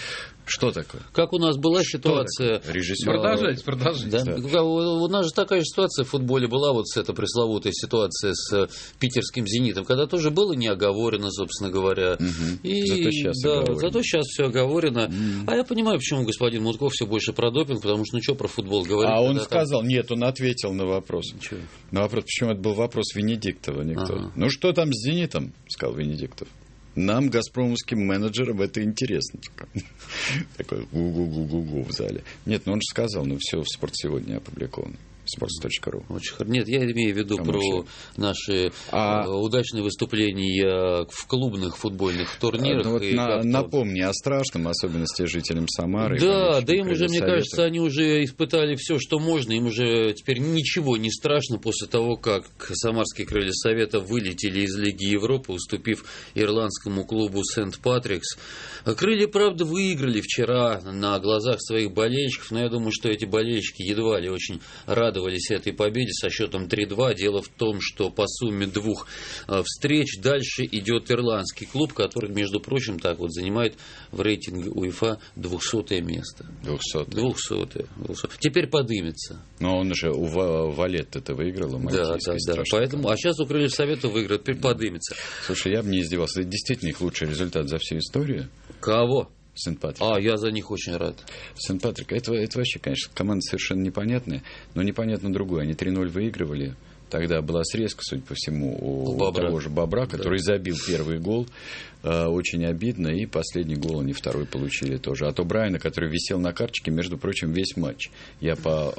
Что такое? Как у нас была ситуация... Режиссер. Продолжайте. Да? У нас же такая же ситуация в футболе была, вот эта пресловутая ситуация с питерским «Зенитом», когда тоже было не оговорено, собственно говоря. И, зато сейчас все оговорено. А я понимаю, почему господин Мутков все больше про допинг, потому что, что про футбол говорить. А он сказал, нет, он ответил на вопрос. Ничего. На вопрос, почему это был вопрос Венедиктова никто. Ну, что там с «Зенитом», сказал Венедиктов. Нам, газпромовским менеджерам, это интересно. Такой гу-гу-гу-гу-гу в зале. Нет, ну он же сказал, все в «Спорт сегодня» опубликовано. sports.ru. Очень хорошо. Нет, я имею в виду про наши удачные выступления в клубных футбольных турнирах. Вот напомни о страшном, особенности жителям Самары. Да, им уже, мне кажется, они уже испытали все, что можно. Им уже теперь ничего не страшно после того, как самарские крылья Совета вылетели из Лиги Европы, уступив ирландскому клубу Сент-Патрикс. Крылья, правда, выиграли вчера на глазах своих болельщиков, но я думаю, что эти болельщики едва ли очень радовались этой победе со счетом 3-2. Дело в том, что по сумме 2 встреч дальше идет ирландский клуб, который, между прочим, так вот занимает в рейтинге УЕФА 200-е место. 200-е. Теперь подымется. Но он же у Валетты-то выиграл. Да. Поэтому, а сейчас у Крыльев Совета выиграет, теперь подымется. Слушай, я бы не издевался. Это действительно их лучший результат за всю историю. Кого? Сент-Патрик. Я за них очень рад. Сент-Патрик, это вообще, конечно, команда совершенно непонятная, но непонятно другое. Они 3-0 выигрывали. Тогда была срезка, судя по всему, у того же Бобра, который забил первый гол. Очень обидно. И последний гол они второй получили тоже. От О'Брайена, который висел на карточке, между прочим, весь матч. Я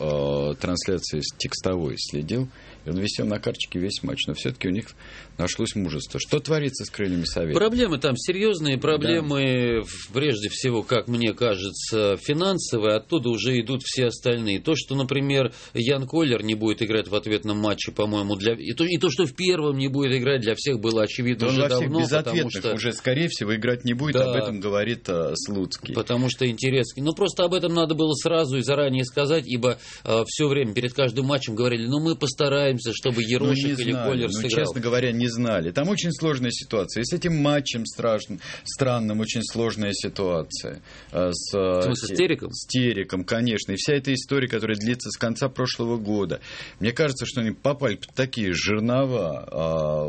по трансляции текстовой следил. И он висел на карточке весь матч. Но все-таки у них нашлось мужество. Что творится с крыльями Совета? Проблемы там серьезные. Проблемы, прежде всего, как мне кажется, финансовые. Оттуда уже идут все остальные. То, что, например, Ян Коллер не будет играть в ответном матче, по-моему, и то, что в первом не будет играть, для всех было очевидно уже давно. Потому что уже, скорее всего, играть не будет. Об этом говорит Слуцкий. Потому что интерес... просто об этом надо было сразу и заранее сказать, ибо все время перед каждым матчем говорили, мы постараемся, чтобы Ерошик или Коллер сыграл. Честно говоря, не знали. Там очень сложная ситуация. И с этим матчем странным очень сложная ситуация. С Тереком? С Тереком, конечно. И вся эта история, которая длится с конца прошлого года. Мне кажется, что они попали под такие жернова,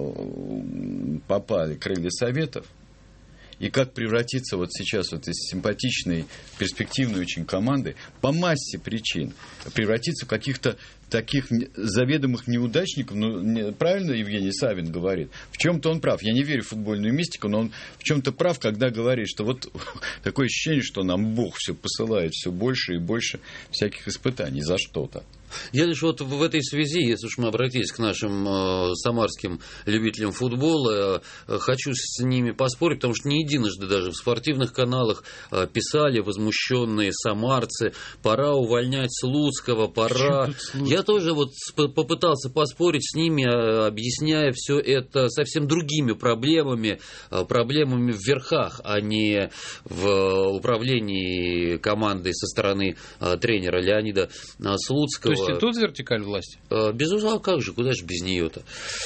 попали крылья Советов. И как превратиться вот сейчас вот из симпатичной, перспективной очень команды по массе причин превратиться в каких-то таких заведомых неудачников. Правильно Евгений Савин говорит? В чем-то он прав. Я не верю в футбольную мистику, но он в чем-то прав, когда говорит, что вот такое ощущение, что нам Бог все посылает все больше и больше всяких испытаний за что-то. Я лишь вот в этой связи, если уж мы обратились к нашим самарским любителям футбола, хочу с ними поспорить, потому что не единожды даже в спортивных каналах писали возмущенные самарцы: пора увольнять Слуцкого, пора. Я тоже вот попытался поспорить с ними, объясняя все это совсем другими проблемами в верхах, а не в управлении командой со стороны тренера Леонида Слуцкого. То есть и тут вертикаль власти? Безусловно, как же, куда же без нее-то?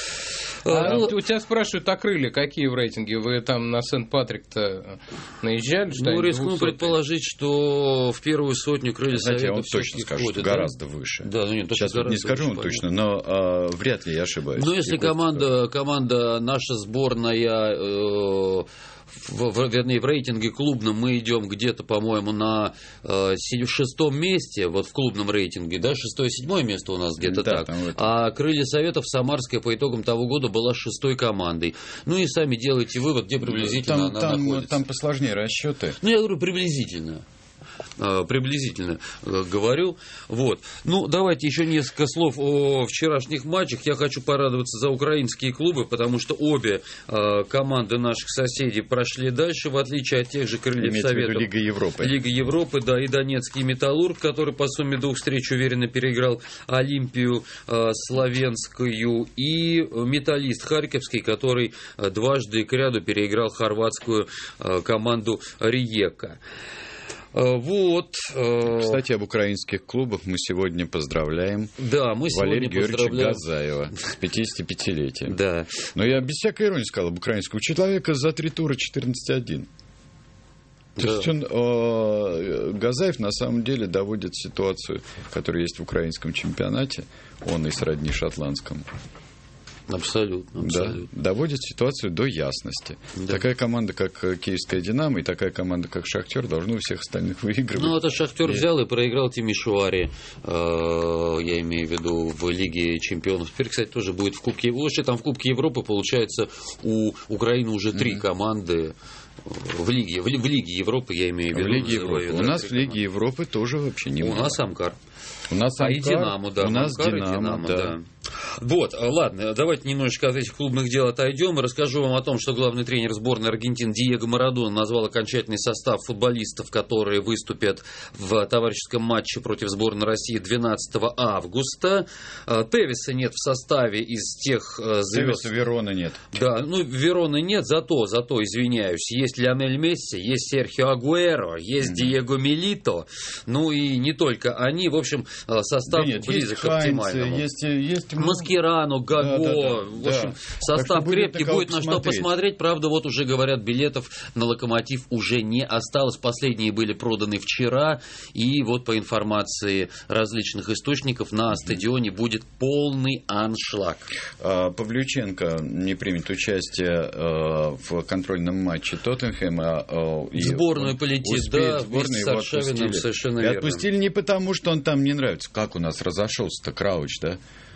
У тебя спрашивают о крылья, какие в рейтинге? Вы там на Сент-Патрик-то наезжали? Рискну предположить, что в первую сотню крылья Совета я вам точно скажу, что гораздо выше. Сейчас не скажу вам точно, но вряд ли я ошибаюсь. Но если команда наша сборная... в рейтинге клубном мы идем где-то, по-моему, на 6-м месте, вот в клубном рейтинге, 6-7 место у нас где-то так. А крылья Советов Самарская по итогам того года была 6-й командой. И сами делайте вывод, где приблизительно она находится. Там посложнее расчеты. Я говорю приблизительно говорю. Вот. Давайте еще несколько слов о вчерашних матчах. Я хочу порадоваться за украинские клубы, потому что обе команды наших соседей прошли дальше, в отличие от тех же крыльев Советов. Лига Европы. Лига Европы, да, и Донецкий Металлург, который по сумме 2 встреч уверенно переиграл Олимпию Словенскую, и Металлист Харьковский, который дважды кряду переиграл хорватскую команду Риека. Кстати, об украинских клубах мы сегодня поздравляем Валерия Георгиевича Газаева с 55-летием. Да. Но я без всякой иронии сказал об украинском человека за 3 тура 14-1. То есть Газаев на самом деле доводит ситуацию, которая есть в украинском чемпионате, он и сродни шотландскому. Абсолютно. Да, доводит ситуацию до ясности. Да. Такая команда, как Киевская «Динамо», и такая команда, как «Шахтер», должны у всех остальных выигрывать. Ну, это «Шахтер» взял и проиграл Тимишоаре, я имею в виду, в Лиге чемпионов. Теперь, кстати, тоже будет в Кубке Европы. Там в Кубке Европы, получается, у Украины уже 3 команды. В Лиге Европы, я имею в виду. В Лиге Европы. У нас в Лиге Европы тоже вообще не У нас Амкар. У нас и Динамо, да. У нас Амкар Динамо, да. Вот, ладно, давайте немножечко от этих клубных дел отойдем и расскажу вам о том, что главный тренер сборной Аргентины Диего Марадона назвал окончательный состав футболистов, которые выступят в товарищеском матче против сборной России 12 августа. Тевиса нет в составе из тех звезд. Тевиса, Вероны нет. Да, ну, Вероны нет, зато, извиняюсь, есть Лионель Месси, есть Серхио Агуэро, есть Диего Милито, ну и не только они, в общем, состав близок к оптимальному. Есть Маскерано, Гаго, в общем, состав крепкий, будет на что посмотреть. Правда, вот уже говорят, билетов на «Локомотив» уже не осталось. Последние были проданы вчера. И вот по информации различных источников на стадионе будет полный аншлаг. Павлюченко не примет участие в контрольном матче Тоттенхэма. В сборную полетит, да, вместе с Аршавиным, совершенно верно. И отпустили не потому, что он там не нравится. Как у нас разошелся-то Крауч, да?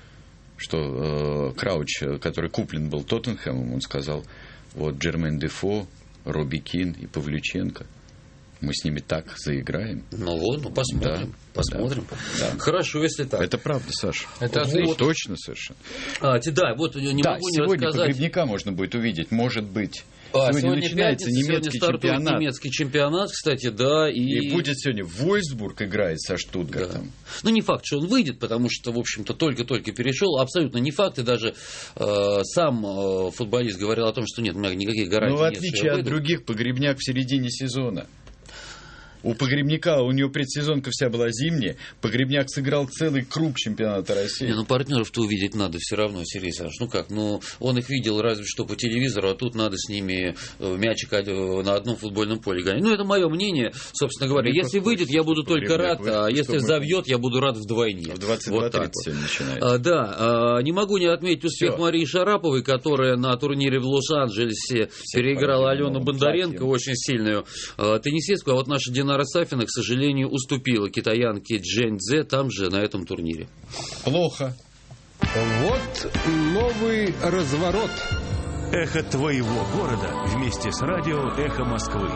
Что Крауч, который куплен был Тоттенхэмом, он сказал, вот Джермен Дефо, Робби Кин и Павлюченко, мы с ними так заиграем. Ну вот, посмотрим. Да. Посмотрим. Да. Хорошо, если так. Это правда, Саша. Это вот. Точно совершенно. Да, вот не могу не рассказать. Сегодня Погребняка можно будет увидеть, может быть. Сегодня начинается немецкий чемпионат. Немецкий чемпионат, кстати, да. И будет сегодня Вольфсбург играет со Штутгартом. Да. Ну, не факт, что он выйдет, потому что, в общем-то, только-только перешел. Абсолютно не факт. И даже сам футболист говорил о том, что нет, у меня никаких гарантий нет. Но в отличие от других, Погребняк в середине сезона. У Погребняка, у него предсезонка вся была зимняя. Погребняк сыграл целый круг чемпионата России. Ну, партнеров-то увидеть надо все равно, Сергей Александрович. Ну как, он их видел разве что по телевизору, а тут надо с ними мячик на одном футбольном поле гонять. Ну, это мое мнение, собственно говоря. Если выйдет, я буду только рад, а если завьет, я буду рад вдвойне. В 22:30 сегодня начинается. Да, не могу не отметить успех Марии Шараповой, которая на турнире в Лос-Анджелесе переиграла Алену Бондаренко, очень сильную теннисистку, а вот наша Динара Сафина, к сожалению, уступила китаянке Джэнь Цзэ там же, на этом турнире. Плохо. Вот новый разворот. Эхо твоего города вместе с радио «Эхо Москвы».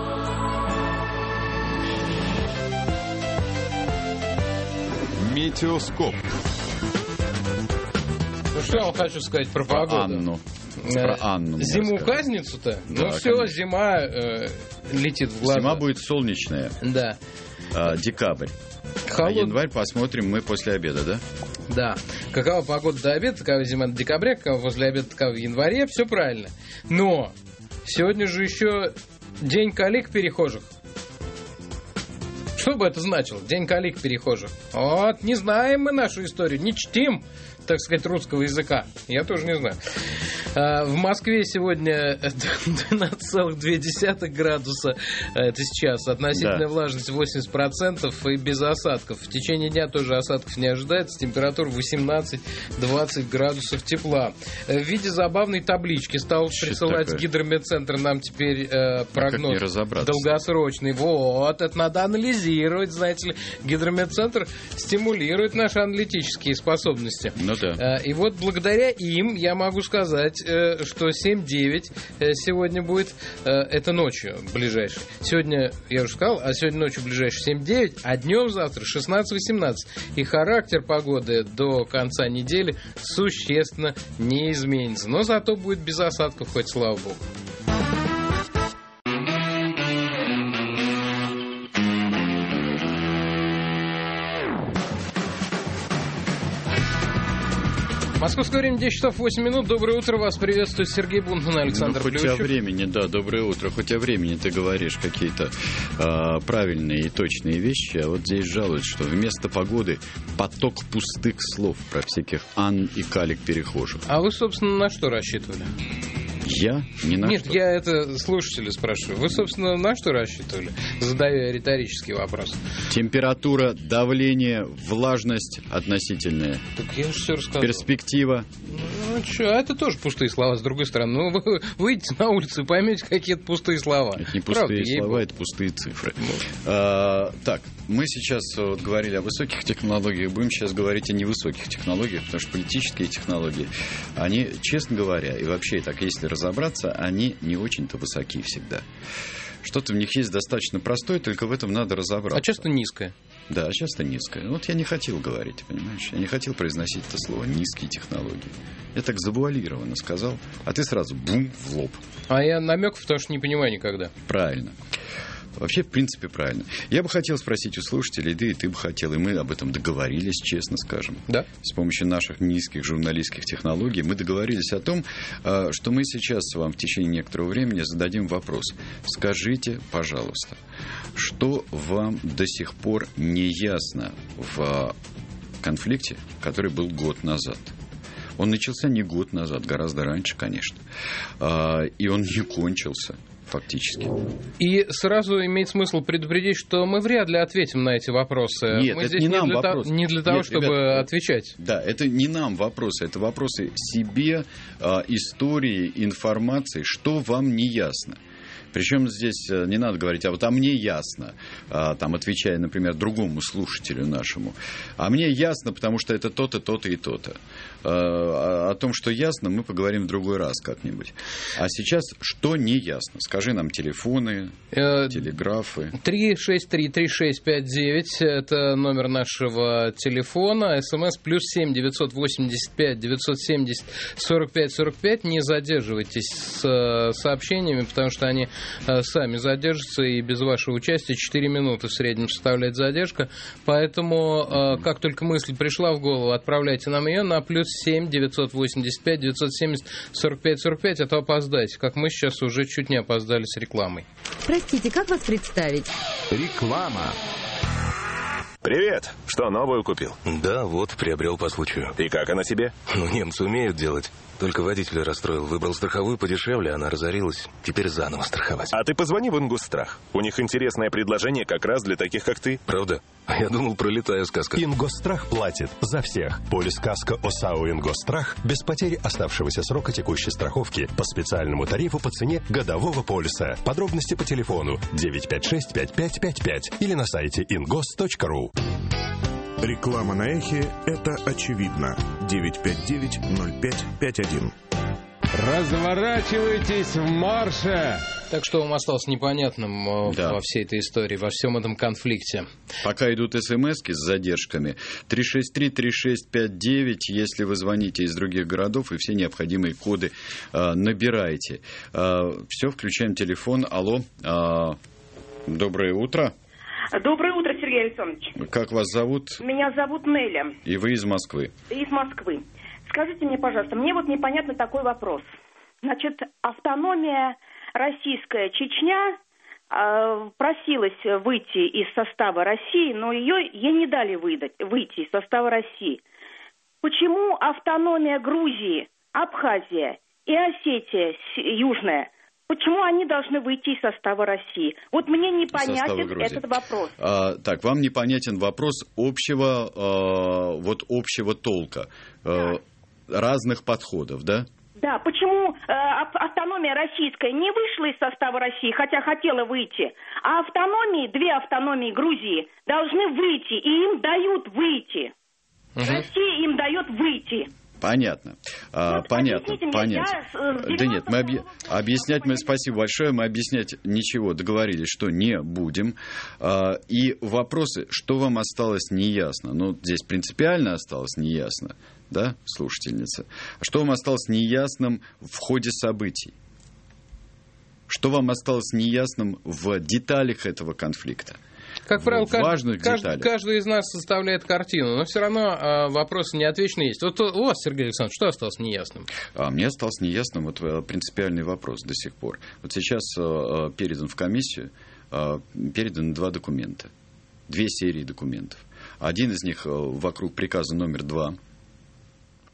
Метеоскоп. Ну, что я вам хочу сказать про погоду? Про Анну. Зиму-казницу-то? Да, ну, все, конечно. Зима летит в глаза. Зима будет солнечная. Да. Декабрь. А январь посмотрим мы после обеда, да? Да. Какова погода до обеда, такова зима до декабря, какова после обеда, такова в январе. Все правильно. Но сегодня же еще день коллег-перехожих. Что бы это значило? День коллег-перехожих. Вот, не знаем мы нашу историю, не чтим, так сказать, русского языка. Я тоже не знаю. В Москве сегодня 12,2 градуса, это сейчас, относительная влажность 80% и без осадков. В течение дня тоже осадков не ожидается, температура 18-20 градусов тепла. В виде забавной таблички стал присылать Гидрометцентр нам теперь прогноз долгосрочный. Вот, это надо анализировать, знаете ли. Гидрометцентр стимулирует наши аналитические способности. Ну да. И вот благодаря им я могу сказать, что 7-9 сегодня будет, это ночью ближайший. Сегодня, я уже сказал, а сегодня ночью ближайший 7-9, а днем завтра 16-18. И характер погоды до конца недели существенно не изменится. Но зато будет без осадков, хоть слава богу. Московское время 10 часов 8 минут. Доброе утро, вас приветствует Сергей Бунтман, Александр Плющев. Хоть о времени, да, доброе утро. Хоть о времени ты говоришь какие-то правильные и точные вещи, а вот здесь жалуются, что вместо погоды поток пустых слов про всяких Ан и Калик перехожих. А вы, собственно, на что рассчитывали? Я? Ни на Нет, что. я это слушателя спрашиваю. Вы, собственно, на что рассчитывали? Задаю я риторический вопрос. Температура, давление, влажность относительная. Так я уже все рассказал. Перспектива. Ну, что, это тоже пустые слова, с другой стороны. Ну, вы выйдете на улицу и поймете, какие это пустые слова. Это не пустые слова, это пустые цифры. Так, мы сейчас вот говорили о высоких технологиях, будем сейчас говорить о невысоких технологиях, потому что политические технологии, они, честно говоря, и вообще так, если разобраться, они не очень-то высоки всегда. Что-то в них есть достаточно простое, только в этом надо разобраться. А часто низкое. Да, часто низкое. Вот я не хотел говорить, понимаешь? Я не хотел произносить это слово «низкие технологии». Я так завуалированно сказал, а ты сразу бум в лоб. А я намеков, потому что не понимаю никогда. Правильно. Вообще, в принципе, правильно. Я бы хотел спросить у слушателей, да и ты бы хотел, и мы об этом договорились, честно скажем. Да. С помощью наших низких журналистских технологий мы договорились о том, что мы сейчас вам в течение некоторого времени зададим вопрос. Скажите, пожалуйста, что вам до сих пор не ясно в конфликте, который был год назад? Он начался не год назад, гораздо раньше, конечно. И он не кончился. Фактически. И сразу имеет смысл предупредить, что мы вряд ли ответим на эти вопросы. Нет, мы это здесь не нам вопрос. Не для того, чтобы ребята, отвечать. Да, это не нам вопросы, это вопросы себе, истории, информации, что вам не ясно. Причем здесь не надо говорить, а мне ясно, там, отвечая, например, другому слушателю нашему. А мне ясно, потому что это то-то, то-то и то-то. О том, что ясно, мы поговорим в другой раз как-нибудь. А сейчас, что не ясно? Скажи нам телефоны, телеграфы. 363-3659, это номер нашего телефона. СМС +7 985 970 45 45. Не задерживайтесь с сообщениями, потому что они сами задержатся, и без вашего участия 4 минуты в среднем составляет задержка. Поэтому, как только мысль пришла в голову, отправляйте нам ее на +7 985 970 45 45, а то опоздаете, как мы сейчас уже чуть не опоздали с рекламой. Простите, как вас представить? Реклама. Привет! Что, новую купил? Да, вот, приобрел по случаю. И как она тебе? Ну, немцы умеют делать. Только водителя расстроил. Выбрал страховую подешевле, она разорилась. Теперь заново страховать. А ты позвони в Ингосстрах. У них интересное предложение как раз для таких, как ты. Правда? Я думал, пролетая сказка. Ингосстрах платит за всех. Полис каско ОСАУ Ингосстрах без потери оставшегося срока текущей страховки по специальному тарифу по цене годового полиса. Подробности по телефону 956-5555 или на сайте ingos.ru. Реклама на эхе – это очевидно. 959-0551. Разворачивайтесь в марше! Так что вам осталось непонятным во всей этой истории, во всем этом конфликте? Пока идут смски с задержками. 363-3659, если вы звоните из других городов, и все необходимые коды набираете. Все, включаем телефон. Алло, доброе утро. Доброе утро, Сергей Александрович. Как вас зовут? Меня зовут Неля. И вы из Москвы? Из Москвы. Скажите мне, пожалуйста, мне вот непонятно такой вопрос. Значит, автономия российская Чечня просилась выйти из состава России, но ей не дали выйти из состава России. Почему автономия Грузии, Абхазия и Осетия Южная, почему они должны выйти из состава России? Вот мне непонятен этот вопрос. Так, вам непонятен вопрос общего толка, разных подходов, да? Да, почему автономия российская не вышла из состава России, хотя хотела выйти, а две автономии Грузии должны выйти, и им дают выйти. Россия им дает выйти. Понятно. Понятно. Да нет, спасибо большое, мы объяснять ничего, договорились, что не будем. И вопросы, что вам осталось неясно? Ну, здесь принципиально осталось неясно, да, слушательница? Что вам осталось неясным в ходе событий? Что вам осталось неясным в деталях этого конфликта? Как правило, каждый из нас составляет картину, но все равно вопросы неотвеченные есть. Вот у вас, Сергей Александрович, что осталось неясным? Мне осталось неясным принципиальный вопрос до сих пор. Вот сейчас передан в комиссию, переданы 2 документа, 2 серии документов. Один из них вокруг приказа номер 2,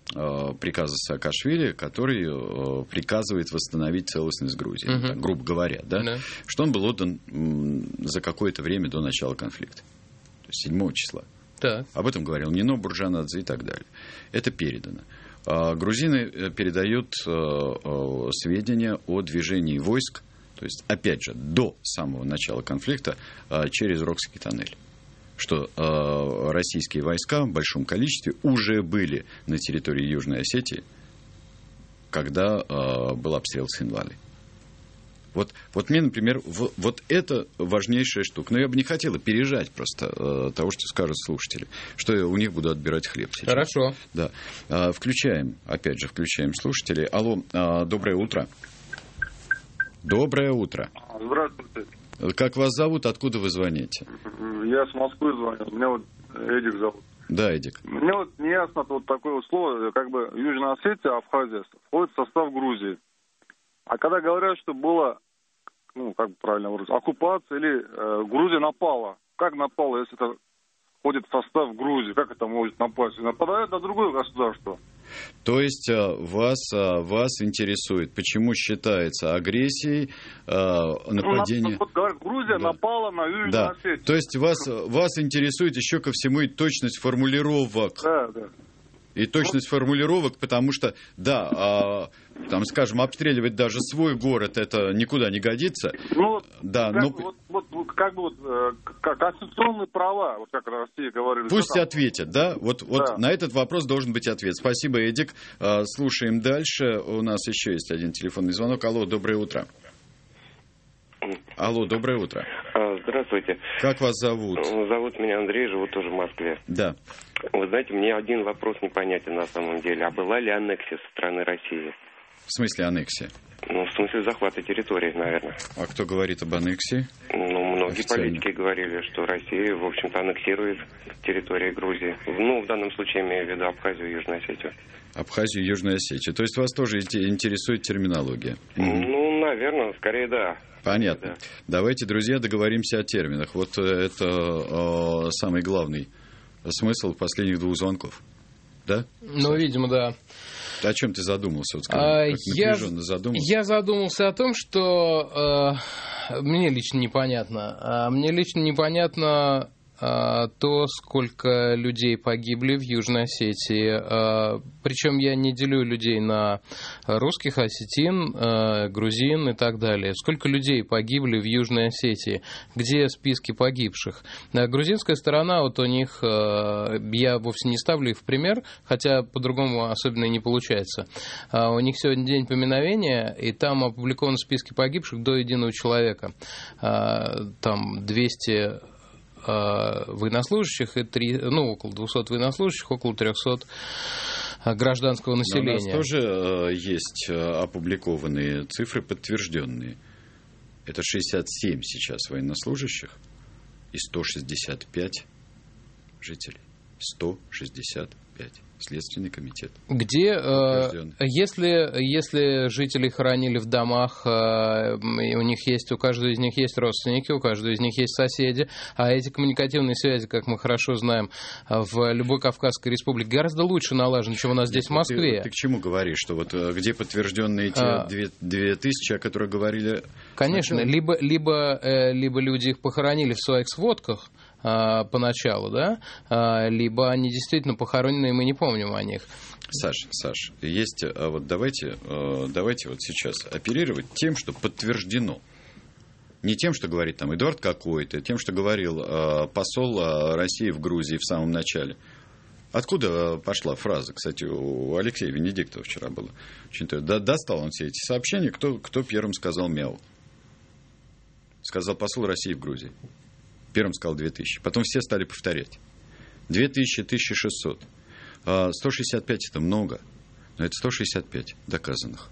приказа Саакашвили, который приказывает восстановить целостность Грузии, так, грубо говоря, да? Что он был отдан за какое-то время до начала конфликта, то есть 7 числа. Так. Об этом говорил Нино Бурджанадзе и так далее. Это передано. Грузины передают сведения о движении войск, то есть, опять же, до самого начала конфликта через Рокский тоннель. Что российские войска в большом количестве уже были на территории Южной Осетии, когда был обстрел Цхинвали. Вот мне, например, вот это важнейшая штука. Но я бы не хотел опережать просто того, что скажут слушатели, что у них буду отбирать хлеб сейчас. Хорошо. Да. Включаем слушателей. Алло, доброе утро. Доброе утро. Здравствуйте. Как вас зовут, откуда вы звоните? Я с Москвы звоню, меня вот Эдик зовут. Да, Эдик. Мне вот не ясно вот такое вот слово, как бы Южная Осетия, Абхазия входит в состав Грузии. А когда говорят, что была, как бы правильно выразить, оккупация или Грузия напала, как напала, если это входит в состав Грузии, как это может напасть? Нападает на другое государство. То есть вас интересует, почему считается агрессией нападение... Грузия напала на Южную Осетию. То есть вас интересует еще ко всему и точность формулировок. Да. И точность формулировок, потому что, там, скажем, обстреливать даже свой город, это никуда не годится. Конституционные права, вот как Россия говорит. Пусть ответят, да? Вот на этот вопрос должен быть ответ. Спасибо, Эдик. Слушаем дальше. У нас еще есть один телефонный звонок. Алло, доброе утро. Алло, доброе утро. Здравствуйте. Как вас зовут? Зовут меня Андрей, живу тоже в Москве. Да. Вы знаете, мне один вопрос непонятен на самом деле. А была ли аннексия со стороны России? В смысле аннексия? В смысле захвата территории, наверное. А кто говорит об аннексии? Многие политики говорили, что Россия, в общем-то, аннексирует территории Грузии. В данном случае имею в виду Абхазию и Южную Осетию. Абхазию и Южную Осетию. То есть вас тоже интересует терминология? Наверное, скорее да. Понятно. Да. Давайте, друзья, договоримся о терминах. Вот это самый главный смысл последних 2 звонков. Да? Видимо, да. О чем ты задумался? Вот, напряженно задумался. Я задумался о том, что мне лично непонятно. Мне лично непонятно то, сколько людей погибли в Южной Осетии. Причем я не делю людей на русских, осетин, грузин и так далее. Сколько людей погибли в Южной Осетии? Где списки погибших? Грузинская сторона, вот у них, я вовсе не ставлю их в пример, хотя по-другому особенно и не получается. У них сегодня день поминовения, и там опубликованы списки погибших до единого человека. Там 200 военнослужащих и около 200 военнослужащих, около 300 гражданского населения. Но у нас тоже есть опубликованные цифры, подтвержденные. Это 67 сейчас военнослужащих и 165 жителей. 165. Следственный комитет. Где, если жителей хоронили в домах, у каждого из них есть родственники, у каждого из них есть соседи, а эти коммуникативные связи, как мы хорошо знаем, в любой Кавказской республике гораздо лучше налажены, чем у нас здесь в Москве. Ты к чему говоришь? Что где подтвержденные те 2000, о которых говорили? Конечно, либо люди их похоронили в своих сводках, поначалу, да, либо они действительно похоронены, и мы не помним о них. Саш, есть, давайте вот сейчас оперировать тем, что подтверждено. Не тем, что говорит там Эдуард какой-то, тем, что говорил посол России в Грузии в самом начале. Откуда пошла фраза? Кстати, у Алексея Венедиктова вчера было. Достал он все эти сообщения, кто первым сказал мяу. Сказал посол России в Грузии. Первым сказал 2000. Потом все стали повторять. 2000, 1600. 165 это много. Но это 165 доказанных.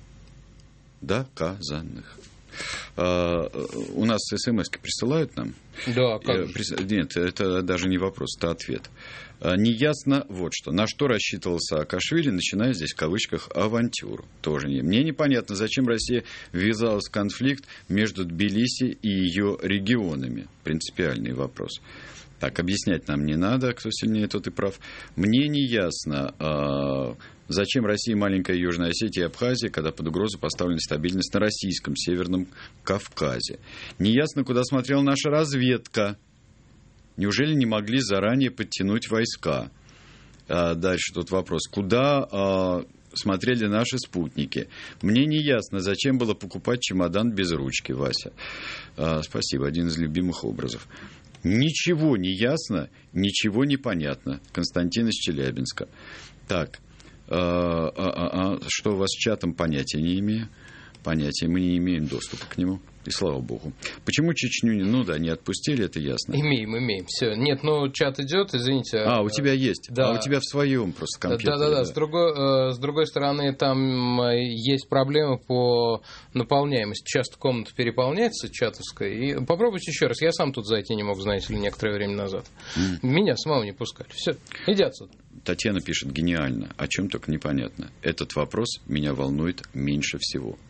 Доказанных. У нас смс-ки присылают нам. Да, как Нет, это даже не вопрос, это ответ. Неясно вот что. На что рассчитывал Саакашвили, начиная здесь в кавычках авантюру. Тоже мне непонятно, зачем Россия ввязалась в конфликт между Тбилиси и ее регионами. Принципиальный вопрос. Так, объяснять нам не надо, кто сильнее, тот и прав. Мне не ясно, зачем России маленькая Южная Осетия и Абхазия, когда под угрозу поставлена стабильность на российском Северном Кавказе. Не ясно, куда смотрела наша разведка. Неужели не могли заранее подтянуть войска? Дальше тут вопрос. Куда смотрели наши спутники? Мне не ясно, зачем было покупать чемодан без ручки, Вася. Спасибо, один из любимых образов. Ничего не ясно, ничего не понятно. Константин из Челябинска. Так, что у вас с чатом, понятия не имею. Понятия, мы не имеем доступа к нему. И слава богу. Почему Чечню не отпустили, это ясно. Имеем. Все. Нет, чат идет, извините. У тебя есть. Да. А у тебя в своем просто компьютере. Да. С другой стороны, там есть проблемы по наполняемости. Часто комната переполняется чатовская. И попробуйте еще раз. Я сам тут зайти не мог, знаете ли, некоторое время назад. Меня самого не пускали. Все, иди отсюда. Татьяна пишет: гениально. О чем только непонятно. Этот вопрос меня волнует меньше всего.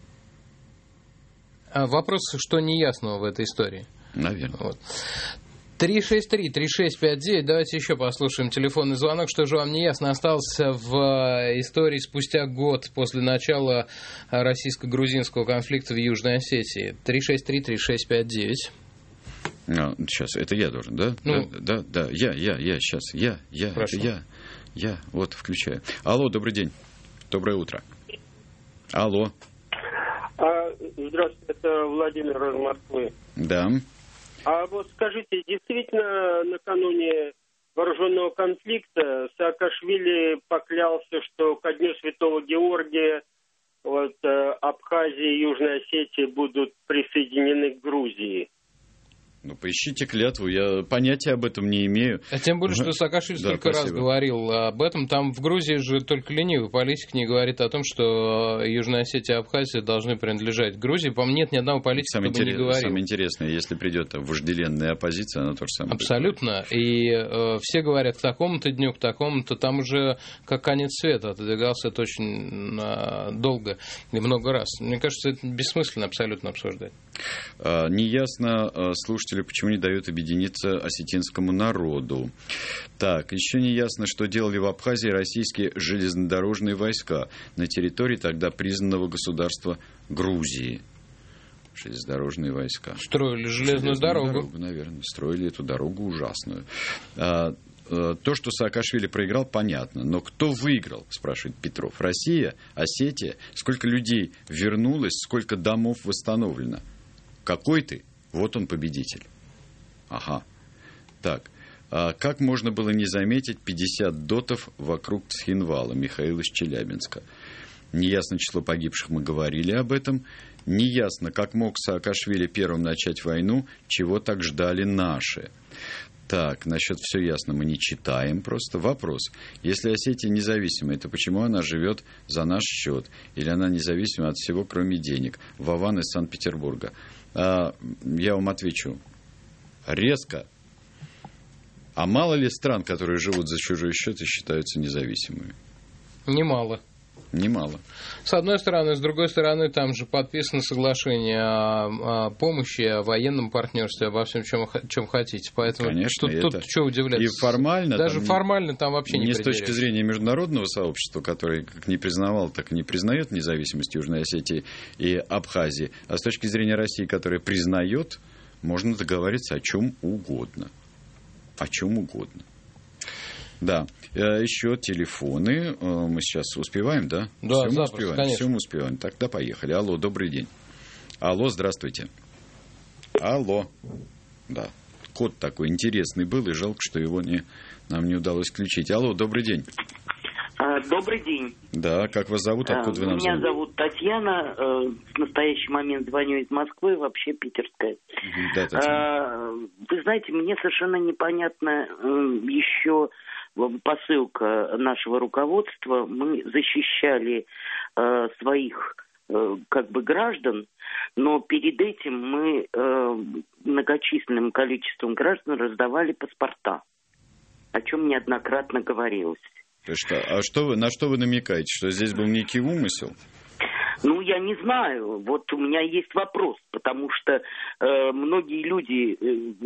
Вопрос, что неясного в этой истории. Наверное. Вот. 363-3659. Давайте еще послушаем телефонный звонок. Что же вам неясно остался в истории спустя год после начала российско-грузинского конфликта в Южной Осетии? 363-3659. Сейчас, это я должен, да? Да, я, сейчас, я, вот, включаю. Алло, добрый день, доброе утро. Алло. Здравствуйте, это Владимир из Москвы. Да. А вот скажите, действительно, накануне вооруженного конфликта Саакашвили поклялся, что ко Дню Святого Георгия Абхазия и Южная Осетия будут присоединены к Грузии? Поищите клятву, я понятия об этом не имею. А тем более, что Саакашвили столько раз говорил об этом. Там в Грузии же только ленивый политик не говорит о том, что Южная Осетия и Абхазия должны принадлежать Грузии. По-моему, нет ни одного политика, кто бы не говорил. Самое интересное, если придет вожделенная оппозиция, она тоже самое. Абсолютно. И все говорят к такому-то дню, к такому-то. Там уже как конец света отодвигался это очень долго и много раз. Мне кажется, это бессмысленно абсолютно обсуждать. Неясно, слушатели, почему не дают объединиться осетинскому народу. Так, еще не ясно, что делали в Абхазии российские железнодорожные войска на территории тогда признанного государства Грузии. Железнодорожные войска. Строили железную дорогу. Наверное, строили эту дорогу ужасную. То, что Саакашвили проиграл, понятно. Но кто выиграл, спрашивает Петров. Россия, Осетия? Сколько людей вернулось, сколько домов восстановлено? Какой ты? Вот он победитель. Ага. Так. Как можно было не заметить 50 дотов вокруг Цхинвала? Михаил из Челябинска. Неясно число погибших, мы говорили об этом. Неясно, как мог Саакашвили первым начать войну, чего так ждали наши. Так, насчет все ясно, мы не читаем просто. Вопрос. Если Осетия независимая, то почему она живет за наш счет? Или она независима от всего, кроме денег? Вован из Санкт-Петербурга. Я вам отвечу резко. А мало ли стран, которые живут за чужой счет и считаются независимыми? Немало. Немало. С одной стороны, с другой стороны, там же подписано соглашение о помощи, о военном партнерстве, обо всем, чем хотите. Поэтому конечно, тут что удивляться. И формально. Даже формально там вообще не с точки зрения международного сообщества, которое как не признавало, так и не признает независимость Южной Осетии и Абхазии, а с точки зрения России, которая признает, можно договориться о чем угодно. О чем угодно. Да, еще телефоны. Мы сейчас успеваем, да? Да, все мы успеваем. Конечно. Все мы успеваем. Тогда поехали. Алло, добрый день. Алло, здравствуйте. Алло. Да. Код такой интересный был, и жалко, что его нам не удалось включить. Алло, добрый день. Добрый день. Да, как вас зовут? Откуда вы нам звоните? Меня зовут Татьяна. В настоящий момент звоню из Москвы, вообще питерская. Да, Татьяна. Вы знаете, мне совершенно непонятно еще посылка нашего руководства. Мы защищали своих граждан, но перед этим мы многочисленным количеством граждан раздавали паспорта, о чем неоднократно говорилось. На что вы намекаете? Что здесь был некий умысел? Ну, я не знаю. Вот у меня есть вопрос, потому что многие люди,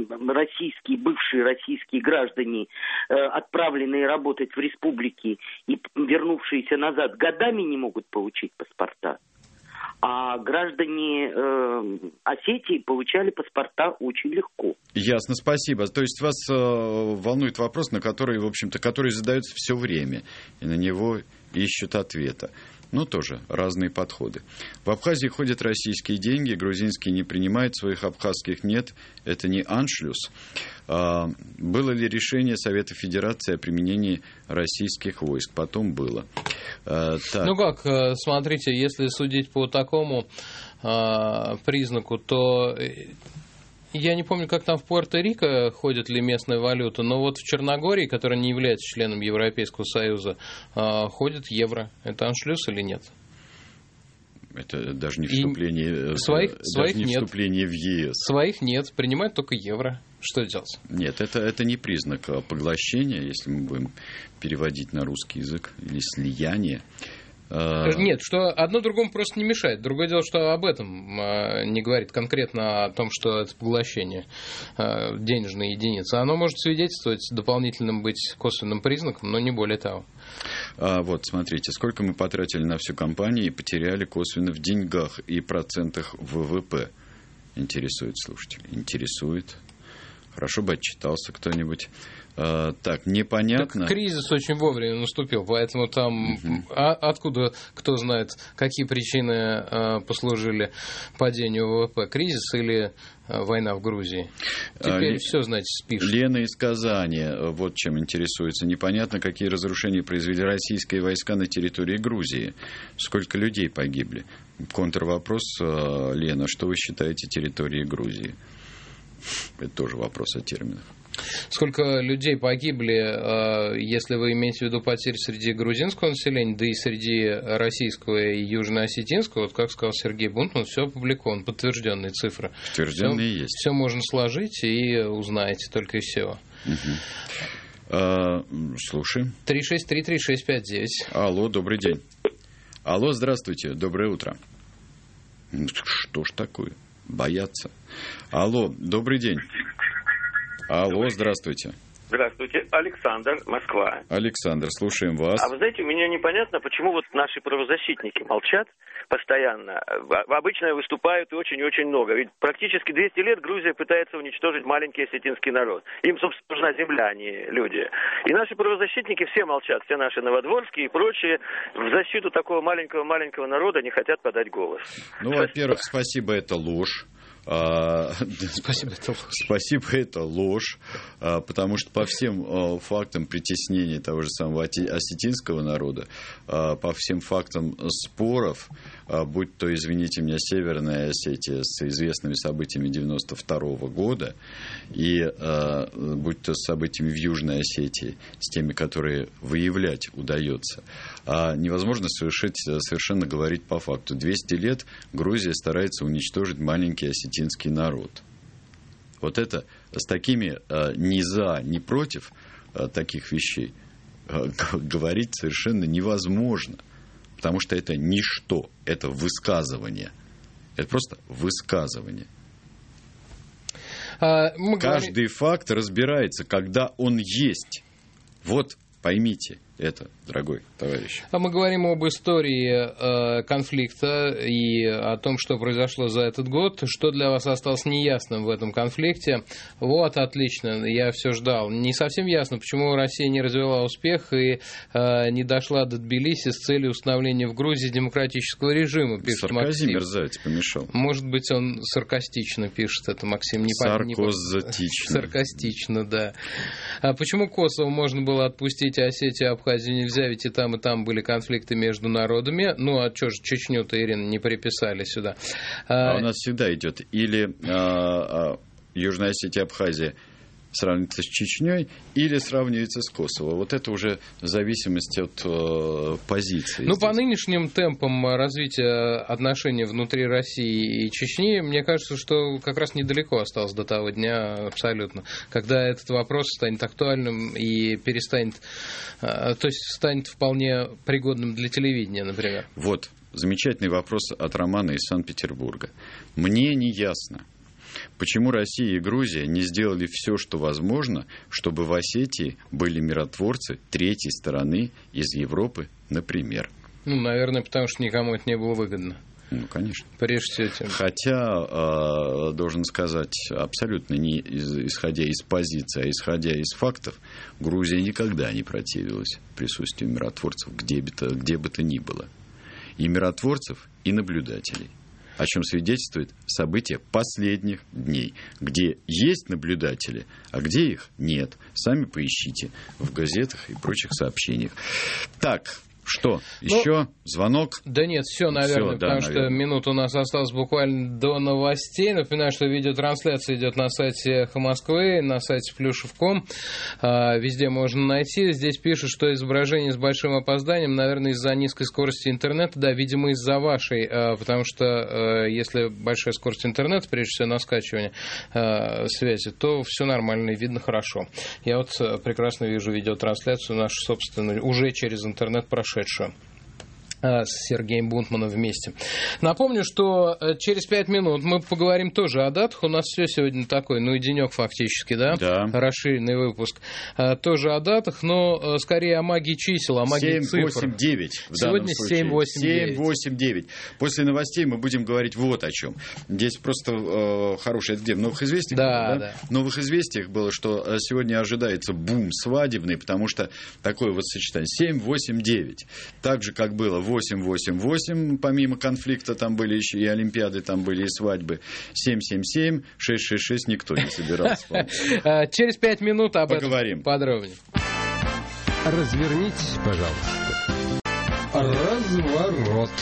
бывшие российские граждане, отправленные работать в республики и вернувшиеся назад, годами не могут получить паспорта. А граждане Осетии получали паспорта очень легко. Ясно, спасибо. То есть вас волнует вопрос, на который, в общем-то, который задается все время, и на него ищут ответа. Ну, тоже разные подходы. В Абхазии ходят российские деньги, грузинские не принимают, своих абхазских нет. Это не аншлюс. Было ли решение Совета Федерации о применении российских войск? Потом было. Так. Ну как, смотрите, если судить по такому признаку, то... Я не помню, как там в Пуэрто-Рико ходит ли местная валюта, но вот в Черногории, которая не является членом Европейского Союза, ходит евро. Это аншлюс или нет? Это даже не вступление, своих нет. Вступление в ЕС. Своих нет, принимают только евро. Что делать? Нет, это не признак поглощения, если мы будем переводить на русский язык, или слияния. Нет, что одно другому просто не мешает. Другое дело, что об этом не говорит конкретно о том, что это поглощение денежной единицы. Оно может свидетельствовать дополнительным быть косвенным признаком, но не более того. Вот, смотрите, сколько мы потратили на всю кампанию и потеряли косвенно в деньгах и процентах ВВП. Интересует слушатель? Интересует. Хорошо бы отчитался кто-нибудь. Так, непонятно. Так кризис очень вовремя наступил, поэтому там откуда, кто знает, какие причины послужили падению ВВП? Кризис или война в Грузии? Теперь все, знаете, спишь. Лена из Казани вот чем интересуется. Непонятно, какие разрушения произвели российские войска на территории Грузии. Сколько людей погибли? Контрвопрос, Лена, что вы считаете территорией Грузии? Это тоже вопрос о терминах. Сколько людей погибли, если вы имеете в виду потери среди грузинского населения, да и среди российского и южноосетинского, вот как сказал Сергей Бунтман, все опубликовано, подтвержденные цифры. Подтвержденные есть. Все можно сложить и узнаете, только и всего. Слушаем. 3633659. Алло, добрый день. Алло, здравствуйте, доброе утро. Что ж такое? Боятся. Алло, добрый день. Алло, здравствуйте. Здравствуйте, Александр, Москва. Александр, слушаем вас. А вы знаете, мне непонятно, почему вот наши правозащитники молчат постоянно. Обычно выступают и очень-очень много. Ведь практически 200 лет Грузия пытается уничтожить маленький осетинский народ. Им, собственно, нужна земля, а не люди. И наши правозащитники все молчат, все наши новодворские и прочие в защиту такого маленького народа не хотят подать голос. Ну, во-первых, спасибо, это ложь. Спасибо, это ложь. Спасибо, это ложь, потому что по всем фактам притеснения того же самого осетинского народа, по всем фактам споров, будь то, извините меня, Северная Осетия с известными событиями 92 года, и будь то с событиями в Южной Осетии, с теми, которые выявлять удается, невозможно совершенно говорить по факту. 200 лет Грузия старается уничтожить маленький осетинский народ. Вот это с такими ни за, ни против таких вещей говорить совершенно невозможно. Потому что это ничто, это высказывание. Это просто высказывание. Каждый факт разбирается, когда он есть. Вот поймите это, дорогой товарищ. Мы говорим об истории конфликта и о том, что произошло за этот год. Что для вас осталось неясным в этом конфликте? Вот, отлично, я все ждал. Не совсем ясно, почему Россия не развила успех и не дошла до Тбилиси с целью установления в Грузии демократического режима, пишет Максим. Мерзавец помешал. Может быть, он саркастично пишет это, Максим. Саркозатично. Саркастично, да. А почему Косово можно было отпустить, а Осетию, Абхазию нельзя, ведь и там были конфликты между народами. Ну, а что же Чечню-то, Ирина, не приписали сюда? А у нас всегда идет или Южная Осетия, Абхазия сравнивается с Чечней или сравнивается с Косово. Вот это уже в зависимости от позиции. Ну, по нынешним темпам развития отношений внутри России и Чечни, мне кажется, что как раз недалеко осталось до того дня абсолютно, когда этот вопрос станет актуальным и перестанет, то есть станет вполне пригодным для телевидения, например. Вот, замечательный вопрос от Романа из Санкт-Петербурга. Мне не ясно, почему Россия и Грузия не сделали все, что возможно, чтобы в Осетии были миротворцы третьей стороны из Европы, например? Ну, наверное, потому что никому это не было выгодно. Ну, конечно. Прежде всего. Хотя, должен сказать, абсолютно не исходя из позиции, а исходя из фактов, Грузия никогда не противилась присутствию миротворцев где бы то ни было. И миротворцев, и наблюдателей. О чем свидетельствует события последних дней, где есть наблюдатели, а где их нет. Сами поищите в газетах и прочих сообщениях. Так, что? Еще звонок? Да нет, все, наверное, потому что минута у нас осталась буквально до новостей. Напоминаю, что видеотрансляция идет на сайте «Эхо Москвы», на сайте Плюшев.ком. Везде можно найти. Здесь пишут, что изображение с большим опозданием, наверное, из-за низкой скорости интернета. Да, видимо, из-за вашей, потому что если большая скорость интернета, прежде всего на скачивание связи, то все нормально и видно хорошо. Я вот прекрасно вижу видеотрансляцию нашу собственную, уже через интернет прошедшую с Сергеем Бунтманом вместе. Напомню, что через 5 минут мы поговорим тоже о датах. У нас все сегодня такой, ну и денек фактически, да? Да. Расширенный выпуск. Тоже о датах, но скорее о магии чисел, о магии 7, цифр. 8, 9 в Сегодня 7, 8, 9. 7, 8, 9. После новостей мы будем говорить вот о чем. Здесь просто хорошее, это где? В «Новых известиях»? Да, да. В «Новых известиях» было, что сегодня ожидается бум свадебный, потому что такое вот сочетание 7, 8, 9. Так же, как было 8-8-8, помимо конфликта там были еще и олимпиады, там были и свадьбы. 7-7-7, 6-6-6 никто не собирался. Через 5 минут об поговорим. Этом подробнее. Развернитесь, пожалуйста. Разворот.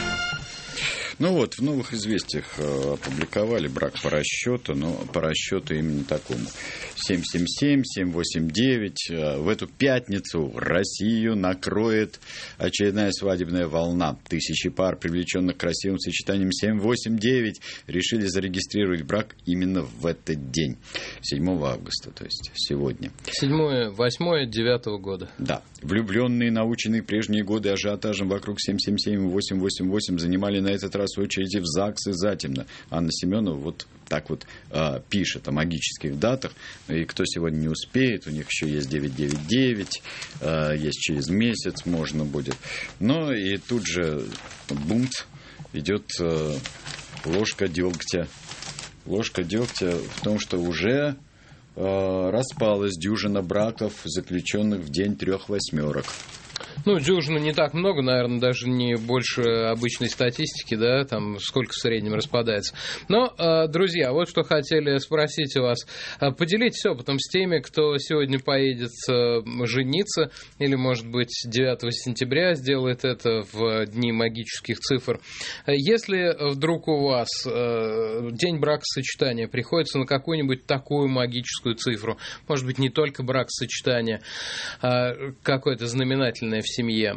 Ну вот, в «Новых известиях» опубликовали брак по расчету, но по расчету именно такому. 7-7-7, 7-8-9. В эту пятницу Россию накроет очередная свадебная волна. Тысячи пар, привлеченных красивым сочетанием 7-8-9, решили зарегистрировать брак именно в этот день. 7 августа, то есть сегодня. 7, 8, 9 года. Да. Влюбленные, наученные прежние годы ажиотажем вокруг 7-7-7 и 8-8-8, занимали на этот раз очереди в ЗАГС и затемно. Анна Семенова вот так вот пишет о магических датах. И кто сегодня не успеет, у них еще есть 999, есть через месяц можно будет. Но и тут же бунт, идет ложка дегтя. Ложка дегтя в том, что уже распалась дюжина браков, заключенных в день 3 восьмерок. Ну, дюжина не так много, наверное, даже не больше обычной статистики, да, там сколько в среднем распадается. Но, друзья, вот что хотели спросить у вас. Поделитесь опытом с теми, кто сегодня поедет жениться, или, может быть, 9 сентября сделает это в дни магических цифр. Если вдруг у вас день бракосочетания приходится на какую-нибудь такую магическую цифру, может быть, не только бракосочетание, а какое-то знаменательное в семье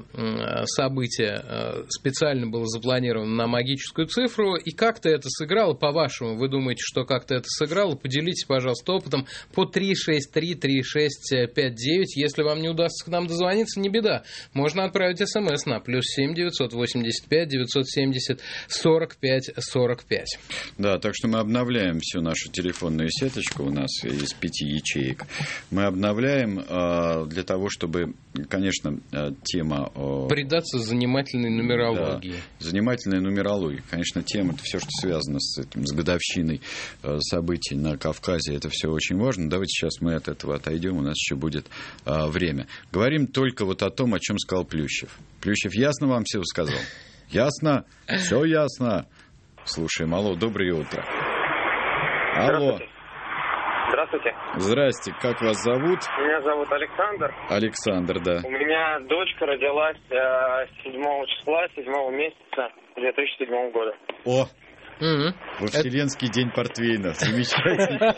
событие специально было запланировано на магическую цифру, и как-то это сыграло, по-вашему, вы думаете, что как-то это сыграло, поделитесь, пожалуйста, опытом по 363-3659. Если вам не удастся к нам дозвониться, не беда, можно отправить смс на +7 985 970 45 45. Да, так что мы обновляем всю нашу телефонную сеточку, у нас из 5 ячеек. Мы обновляем для того, чтобы, конечно, тема... Придаться занимательной нумерологии. Да, занимательной нумерологии. Конечно, тема, это все, что связано с этим, с годовщиной событий на Кавказе, это все очень важно. Давайте сейчас мы от этого отойдем, у нас еще будет время. Говорим только вот о том, о чем сказал Плющев. Плющев ясно вам все сказал? Ясно? Все ясно? Слушаем. Алло, доброе утро. Алло. Здравствуйте. Здрасте. Как вас зовут? Меня зовут Александр. Александр, да. У меня дочка родилась 7 числа, 7 месяца 2007 года. О, Во Вселенский день портвейна. Замечательно.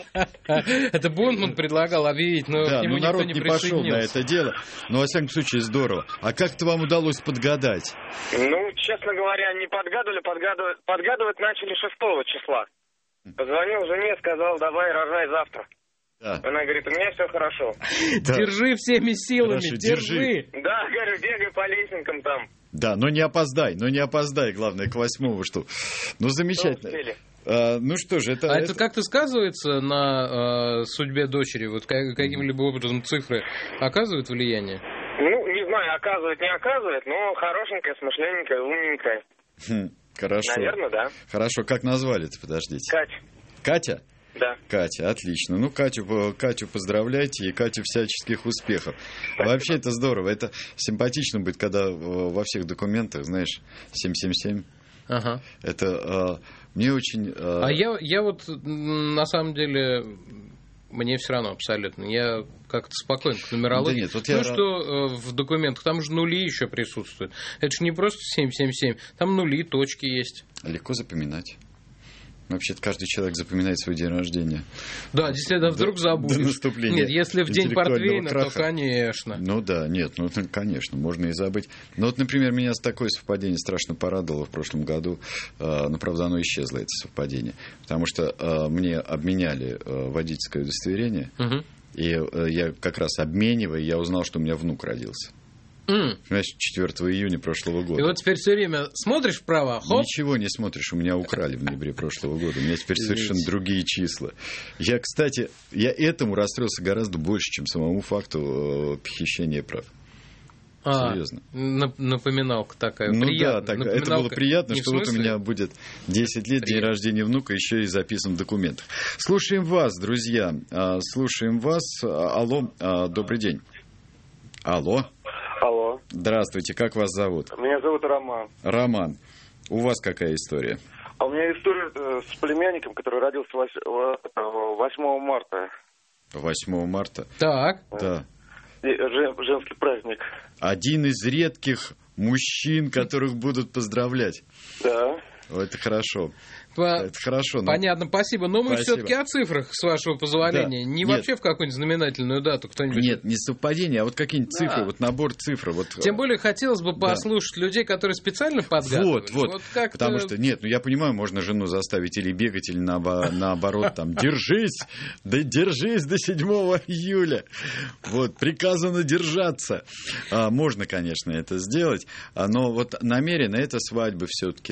Это Бунтман предлагал объявить, но да, к нему никто народ не не пошел на присоединился. это дело. Но, во всяком случае, здорово. А как это вам удалось подгадать? Ну, честно говоря, не подгадывали. Подгадывать начали 6 числа. Позвонил жене, сказал, давай, рожай завтра. Да. Она говорит, у меня все хорошо. Да. Держи всеми силами, Хорошо, держи. Да, говорю, бегай по лесенкам там. Да, но не опоздай, главное, к 8-му, что... Ну, замечательно. Ну что же, это... это как-то сказывается на судьбе дочери? Вот каким-либо образом цифры оказывают влияние? Ну, не знаю, оказывает, не оказывает, но хорошенькая, смышлененькая, умненькая. Хорошо. Наверное, да. Хорошо, как назвали-то, подождите? Катя. Катя? Да. Катя, отлично. Ну, Катю поздравляйте и Катю всяческих успехов. Спасибо. Вообще это здорово. Это симпатично быть, когда во всех документах, знаешь, 777. Ага. Это мне очень... А я вот, на самом деле, мне все равно абсолютно. Я как-то спокойно к нумерологии. Да нет, вот что в документах, там же нули еще присутствуют. Это же не просто 777, там нули, точки есть. Легко запоминать. Вообще-то каждый человек запоминает свой день рождения. Да, действительно, вдруг забудешь. До наступления. Нет, если в день портвейна, то, конечно. Ну да, нет, ну конечно, можно и забыть. Но вот, например, меня такое совпадение страшно порадовало в прошлом году. Но, правда, оно исчезло, это совпадение. Потому что мне обменяли водительское удостоверение. И я как раз обменивая, я узнал, что у меня внук родился. Понимаешь, 4 июня прошлого года. И вот теперь все время смотришь вправо, хоп. Ничего не смотришь, у меня украли в ноябре прошлого года. У меня теперь совершенно другие числа. Я, кстати, этому расстроился гораздо больше, чем самому факту похищения прав. Серьезно. Напоминалка такая. Ну приятная. да, это было приятно, что вот у меня будет 10 лет, день рождения внука, еще и записан в документах. Слушаем вас, друзья. Слушаем вас. Алло, добрый день. Алло. Алло. Здравствуйте, как вас зовут? Меня зовут Роман. Роман, у вас какая история? А у меня история с племянником, который родился 8 марта. 8 марта? Так. Да. Женский праздник. Один из редких мужчин, которых будут поздравлять. Да. Это хорошо. Это хорошо. Понятно, спасибо. Но мы все-таки о цифрах, с вашего позволения. Да. Не нет. Вообще в какую-нибудь знаменательную дату кто-нибудь... Нет, не совпадение, а вот какие-нибудь цифры, вот набор цифр. Вот... Тем более хотелось бы послушать людей, которые специально подгадывают. Вот потому что, нет, ну я понимаю, можно жену заставить или бегать, или наоборот, там, держись до 7 июля. Вот, приказано держаться. Можно, конечно, это сделать, но вот намеренно это свадьбы все-таки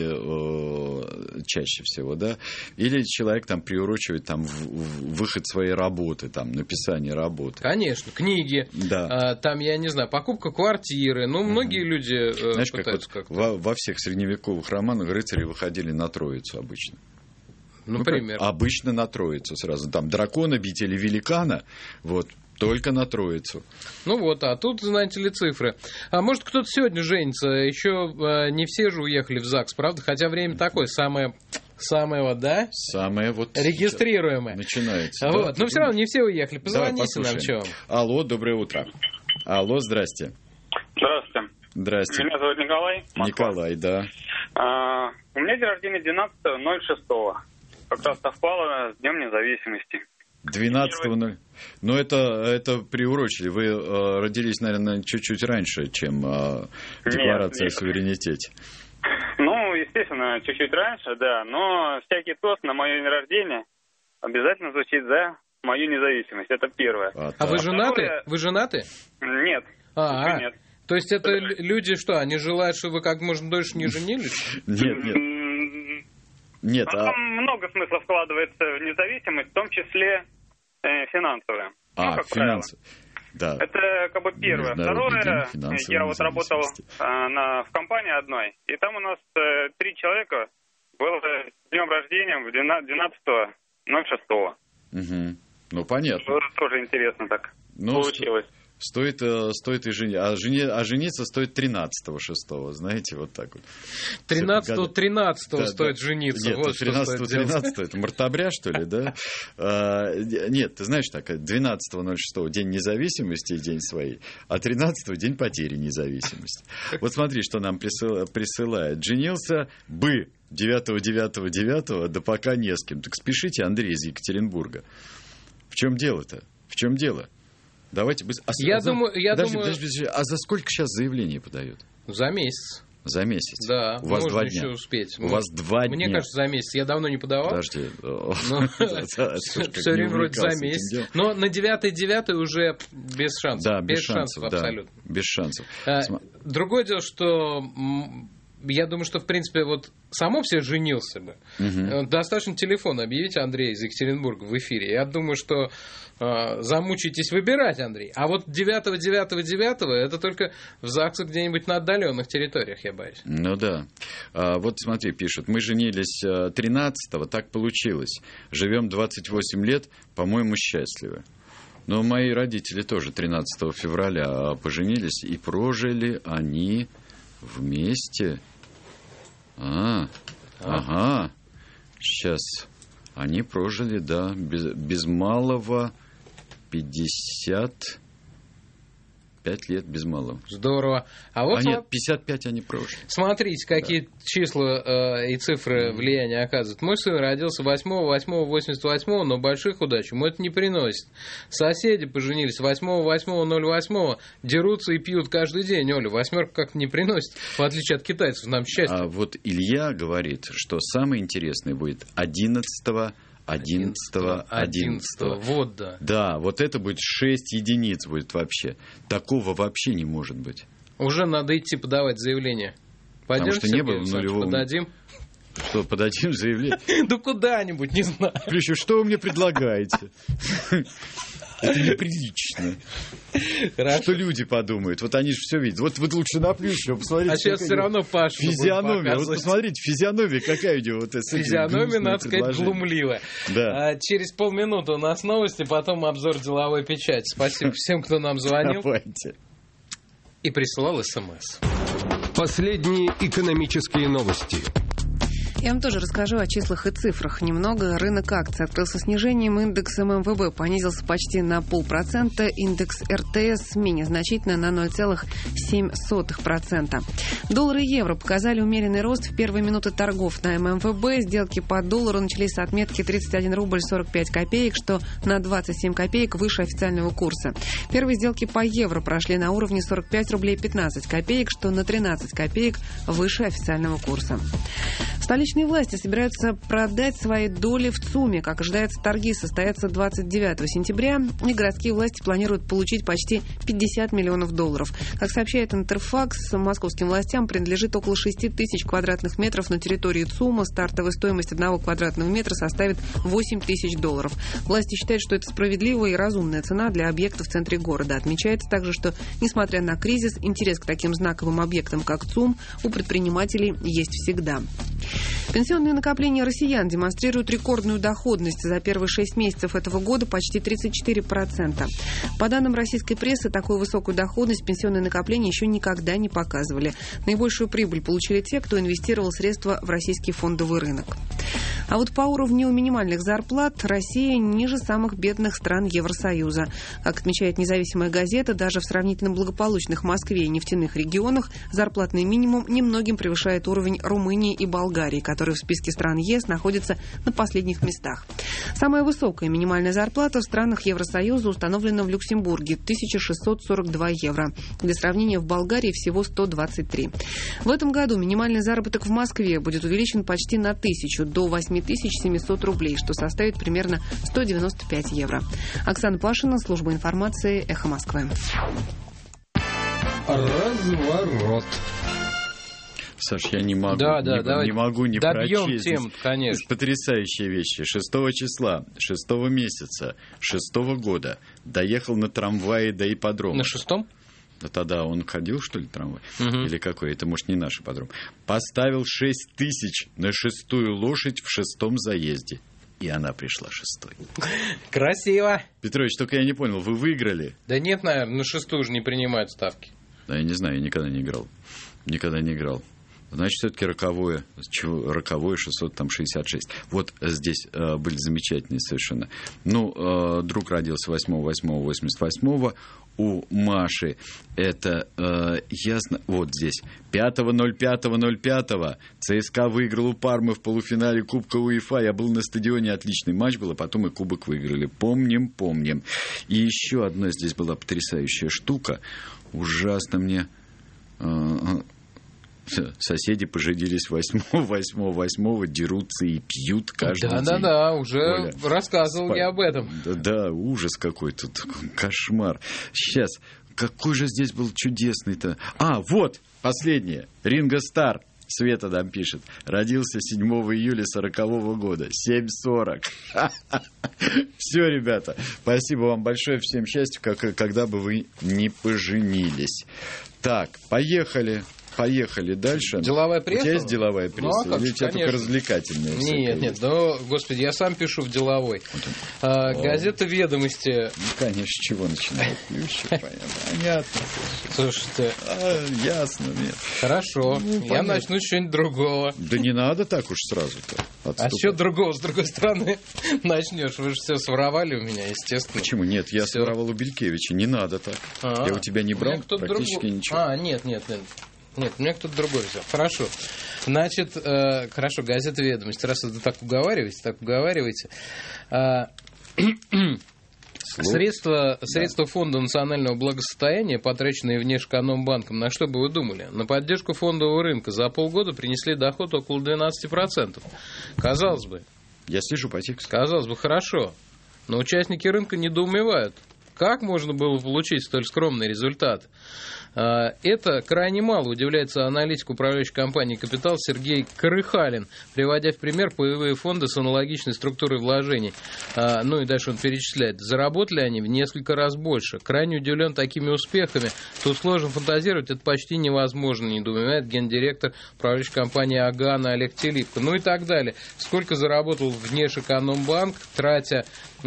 чаще всего. Да? Или человек там приурочивает там выход своей работы, там, написание работы. Конечно, книги, да. Там, я не знаю, покупка квартиры. Ну, многие люди знаешь, пытаются как вот во всех средневековых романах рыцари выходили на Троицу обычно. Например? Обычно на Троицу сразу. Там дракона бить или великана, вот, только на Троицу. Ну вот, а тут, знаете ли, цифры. А может, кто-то сегодня женится? Еще не все же уехали в ЗАГС, правда? Хотя время такое, самое вот, да? Самое вот... Регистрируемое. Начинается. Вот, да? Но все равно не все уехали. Позвоните нам, чего. Алло, доброе утро. Алло, здрасте. Здравствуйте. Здрасте. Меня зовут Николай. Москва. Николай, да. У меня день рождения 12.06. Как раз совпало с Днем независимости. 12.00. Но это приурочили. Вы родились, наверное, чуть-чуть раньше, чем декларация о суверенитете. Ну, естественно, чуть-чуть раньше, да. Но всякий тост на мое день рождения обязательно звучит за мою независимость. Это первое. А вы женаты? Вы женаты? Нет. Нет. То есть это люди что, они желают, чтобы вы как можно дольше не женились? Нет. Там много смысла вкладывается в независимость, в том числе финансовая. Финансы. Да. Это как бы первое. Второе, я вот работал в компании одной, и там у нас 3 человека было днем рождения 12.06. Угу. Ну, понятно. Тоже интересно так получилось. Стоит и жениться. А жениться стоит 13.06, знаете, вот так вот. 13 стоит жениться. Нет, вот 13 это мартабря, что ли, да? Нет, ты знаешь, так, 12.06 день независимости и день своей, а 13 день потери независимости. Вот смотри, что нам присылает. Женился бы 9-9-9, да пока не с кем. Так спешите, Андрей из Екатеринбурга. В чем дело-то? В чем дело? Давайте быстро. А за сколько сейчас заявление подают? За месяц. За месяц? Да, у вас можно 2 дня. еще успеть. У вас 2 дня. Мне кажется, за месяц. Я давно не подавал. Подожди. Все время вроде за месяц. Но на 9-9 уже без шансов. Да, без шансов абсолютно. Без шансов. Другое дело, что я думаю, что, в принципе, вот само все женился бы. Достаточно телефон объявить Андрея из Екатеринбурга в эфире. Я думаю, что замучаетесь выбирать, Андрей. А вот 9-9-9 это только в ЗАГСах где-нибудь на отдаленных территориях, я боюсь. Ну да. Вот смотри, пишут. Мы женились 13-го, так получилось. Живем 28 лет, по-моему, счастливы. Но мои родители тоже 13 февраля поженились, и прожили они вместе. Ага. Сейчас. Они прожили, да, без малого 55 лет без малого. Здорово. А вот нет, 55 они прожили. Смотрите, какие числа и цифры влияния оказывают. Мой сын родился 8-8-88, но больших удач ему это не приносит. Соседи поженились 8-8-08, дерутся и пьют каждый день. Оля, 8 как-то не приносит, в отличие от китайцев, нам счастье. А вот Илья говорит, что самое интересное будет 11-го. Вот, да. Да, вот это будет 6 единиц будет вообще. Такого вообще не может быть. Уже надо идти подавать заявление. Пойдем, потому что не было в нулевом. Подадим. Что, подадим заявление? Да куда-нибудь, не знаю. Причем, что вы мне предлагаете? Это неприлично. Хорошо. Что люди подумают? Вот они же все видят. Вот лучше на плюсе, посмотрите. А сейчас все равно Паша физиономия. Вот посмотрите, физиономия какая у него. Вот физиономия, надо сказать, глумливая. Да. Через полминуты у нас новости, потом обзор деловой печати. Спасибо всем, кто нам звонил. Давайте. И присылал СМС. Последние экономические новости. Я вам тоже расскажу о числах и цифрах. Немного. Рынок акций открылся снижением. Индекс ММВБ понизился почти на 0,5%. Индекс РТС менее значительно на 0,7%. Доллар и евро показали умеренный рост в первые минуты торгов на ММВБ. Сделки по доллару начались с отметки 31 рубль 45 копеек, что на 27 копеек выше официального курса. Первые сделки по евро прошли на уровне 45 рублей 15 копеек, что на 13 копеек выше официального курса. Столичные власти собираются продать свои доли в ЦУМе. Как ожидается, торги состоятся 29 сентября, и городские власти планируют получить почти 50 миллионов долларов. Как сообщает Интерфакс, московским властям принадлежит около 6 тысяч квадратных метров на территории ЦУМа. Стартовая стоимость 1 квадратного метра составит 8 тысяч долларов. Власти считают, что это справедливая и разумная цена для объекта в центре города. Отмечается также, что, несмотря на кризис, интерес к таким знаковым объектам, как ЦУМ, у предпринимателей есть всегда. Пенсионные накопления россиян демонстрируют рекордную доходность. За первые 6 месяцев этого года почти 34%. По данным российской прессы, такую высокую доходность пенсионные накопления еще никогда не показывали. Наибольшую прибыль получили те, кто инвестировал средства в российский фондовый рынок. А вот по уровню минимальных зарплат Россия ниже самых бедных стран Евросоюза. Как отмечает независимая газета, даже в сравнительно благополучных Москве и нефтяных регионах зарплатный минимум немногим превышает уровень Румынии и Болгарии, которые в списке стран ЕС находятся на последних местах. Самая высокая минимальная зарплата в странах Евросоюза установлена в Люксембурге – 1642 евро. Для сравнения, в Болгарии всего 123. В этом году минимальный заработок в Москве будет увеличен почти на 1000 до 8700 рублей, что составит примерно 195 евро. Оксана Пашина, служба информации, Эхо Москвы. Разворот. Саш, я не могу не прочесть. Тему, конечно. Потрясающие вещи. 6 числа, 6 месяца, 6 года доехал на трамвае до ипподрома. На 6-м? Да тогда он ходил, что ли, трамвай? Или какой? Это, может, не наш ипподром. Поставил 6 тысяч на 6-ю лошадь в 6-м заезде. И она пришла 6-й. Красиво. Петрович, только я не понял, вы выиграли? Да нет, наверное, на 6-ю уже не принимают ставки. Да, я не знаю, я никогда не играл. Значит, все-таки роковое 666. Вот здесь были замечательные совершенно. Ну, друг родился 8.8.88. У Маши это ясно. Вот здесь. 5.05.05. ЦСКА выиграл у Пармы в полуфинале Кубка УЕФА. Я был на стадионе, отличный матч был, а потом и Кубок выиграли. Помним. И еще одна здесь была потрясающая штука. Ужасно мне... Соседи поженились 8-8, дерутся и пьют каждый день. Да, уже Оля, рассказывал я об этом. Да, ужас какой-то, кошмар. Сейчас, какой же здесь был чудесный-то... Вот, последнее. Ринго Стар, Света нам пишет, родился 7 июля 40-го года, 7:40. Все, ребята, спасибо вам большое, всем счастья, когда бы вы не поженились. Так, поехали дальше. Деловая пресса? У тебя есть деловая пресса? Или у тебя только развлекательная? Нет, господи, я сам пишу в деловой. Газета «Ведомости». Ну, конечно, с чего начинают? Понятно. Слушайте. Ясно, нет. Хорошо, я начну с чего-нибудь другого. Да не надо так уж сразу-то. А что другого, с другой стороны, начнешь? Вы же все своровали у меня, естественно. Почему? Нет, я своровал у Белькевича, не надо так. Я у тебя не брал практически ничего. Нет. Нет, у меня кто-то другой взял. Хорошо. Значит, газета «Ведомости». Раз вы так уговариваете. Средства Фонда национального благосостояния, потраченные Внешэкономбанком, на что бы вы думали? На поддержку фондового рынка за полгода принесли доход около 12%. Казалось бы. Я слежу по тексту. Казалось бы, хорошо. Но участники рынка недоумевают. Как можно было получить столь скромный результат? Это крайне мало, удивляется аналитик управляющей компании «Капитал» Сергей Корыхалин, приводя в пример паевые фонды с аналогичной структурой вложений. Ну и дальше он перечисляет. Заработали они в несколько раз больше. Крайне удивлен такими успехами. Тут сложно фантазировать, это почти невозможно, недоумевает гендиректор управляющей компании «Агана» Олег Телипко. Ну и так далее. Сколько заработал Внешэкономбанк, тратя...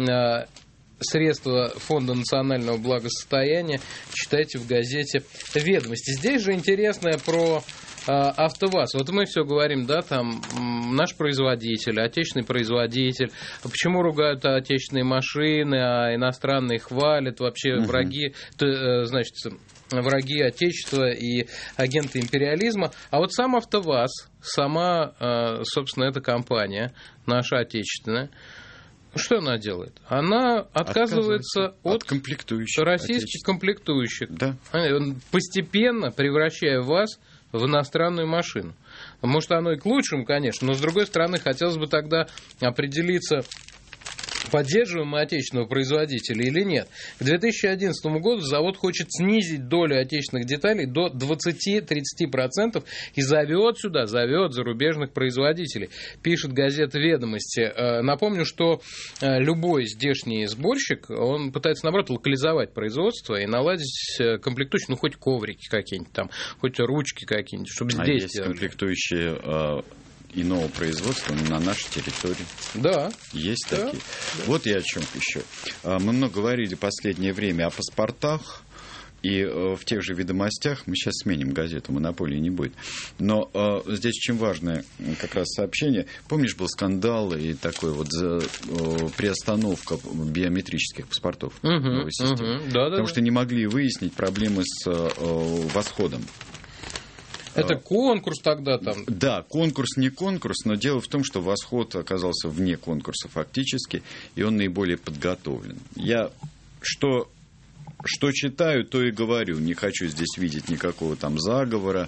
средства Фонда национального благосостояния читайте в газете «Ведомости». Здесь же интересное про АвтоВАЗ. Вот мы все говорим, да, там наш производитель, отечественный производитель. Почему ругают отечественные машины, а иностранные хвалят? Вообще враги, значит, враги Отечества и агенты империализма. А вот сам АвтоВАЗ, сама, собственно, эта компания, наша отечественная, что она делает? Она отказывается от российских комплектующих. Да. Постепенно превращая ВАЗ в иностранную машину. Может, оно и к лучшему, конечно, но, с другой стороны, хотелось бы тогда определиться, поддерживаем мы отечественного производителя или нет. К 2011 году завод хочет снизить долю отечественных деталей до 20-30% и зовет зарубежных производителей, пишет газета «Ведомости». Напомню, что любой здешний сборщик, он пытается, наоборот, локализовать производство и наладить комплектующие, хоть коврики какие-нибудь там, хоть ручки какие-нибудь, чтобы здесь есть делали. Комплектующие иного производства на нашей территории. Да. Есть такие. Да. Вот я о чем еще. Мы много говорили в последнее время о паспортах. И в тех же «Ведомостях», мы сейчас сменим газету, монополии не будет, но здесь очень важное как раз сообщение. Помнишь, был скандал и такой вот приостановка биометрических паспортов в новой системе? Потому что не могли выяснить проблемы с восходом. Это конкурс тогда там? Да, конкурс не конкурс, но дело в том, что восход оказался вне конкурса фактически, и он наиболее подготовлен. Я что читаю, то и говорю. Не хочу здесь видеть никакого там заговора.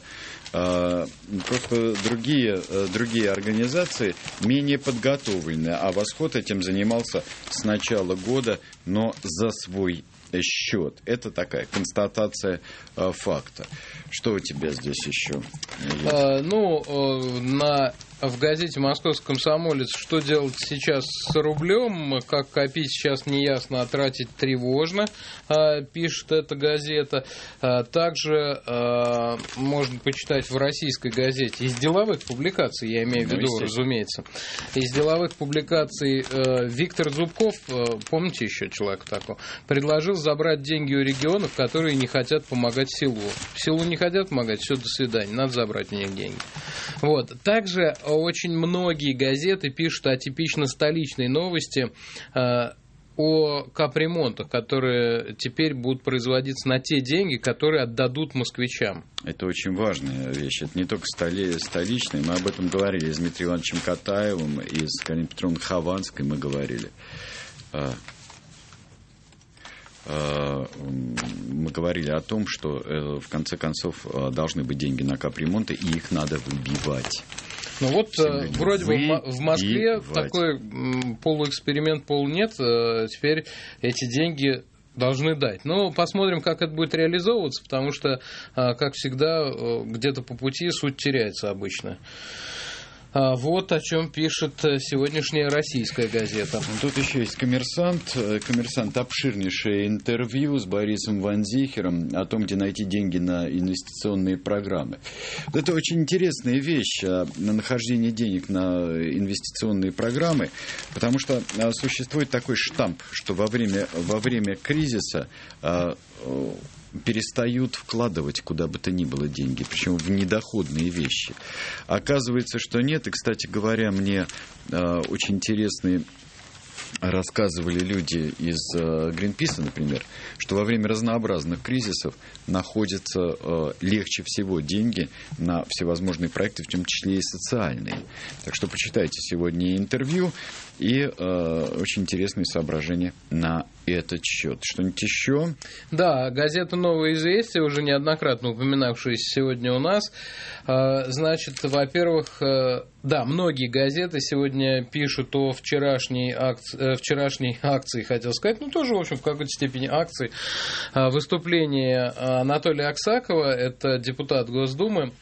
Просто другие организации менее подготовлены. А «Восход» этим занимался с начала года, но за свой счет. Это такая констатация факта. Что у тебя здесь еще есть? На в газете «Московский комсомолец», что делать сейчас с рублем, как копить сейчас неясно, а тратить тревожно, пишет эта газета. Также можно почитать в российской газете из деловых публикаций, я имею в виду, разумеется, из деловых публикаций Виктор Зубков, помните еще человека такого, предложил забрать деньги у регионов, которые не хотят помогать селу. Селу не хотят помогать, все, до свидания, надо забрать у них деньги. Вот. Также очень многие газеты пишут о типично столичной новости, о капремонтах, которые теперь будут производиться на те деньги, которые отдадут москвичам. Это очень важная вещь. Это не только столичная. Мы об этом говорили с Дмитрием Ивановичем Катаевым и с Галиной Петровной Хованской мы говорили. Мы говорили о том, что в конце концов должны быть деньги на капремонты, и их надо выбивать. Ну вот, вроде бы в Москве такой полуэксперимент, полунет, теперь эти деньги должны дать. Но посмотрим, как это будет реализовываться, потому что, как всегда, где-то по пути суть теряется обычно. Вот о чем пишет сегодняшняя российская газета. Тут еще есть «Коммерсант». «Коммерсант» — обширнейшее интервью с Борисом Ван Зихером о том, где найти деньги на инвестиционные программы. Это очень интересная вещь, нахождение денег на инвестиционные программы, потому что существует такой штамп, что во время кризиса перестают вкладывать куда бы то ни было деньги, причем в недоходные вещи. Оказывается, что нет. И, кстати говоря, мне очень интересные рассказывали люди из Гринписа, например, что во время разнообразных кризисов находятся легче всего деньги на всевозможные проекты, в том числе и социальные. Так что почитайте сегодня интервью и очень интересные соображения на этот счет. Что-нибудь еще? Да, газета «Новое известие», уже неоднократно упоминавшаяся сегодня у нас. Значит, во-первых, да, многие газеты сегодня пишут о вчерашней акции, хотел сказать, ну тоже, в общем, в какой-то степени акции, выступление Анатолия Аксакова, это депутат Госдумы,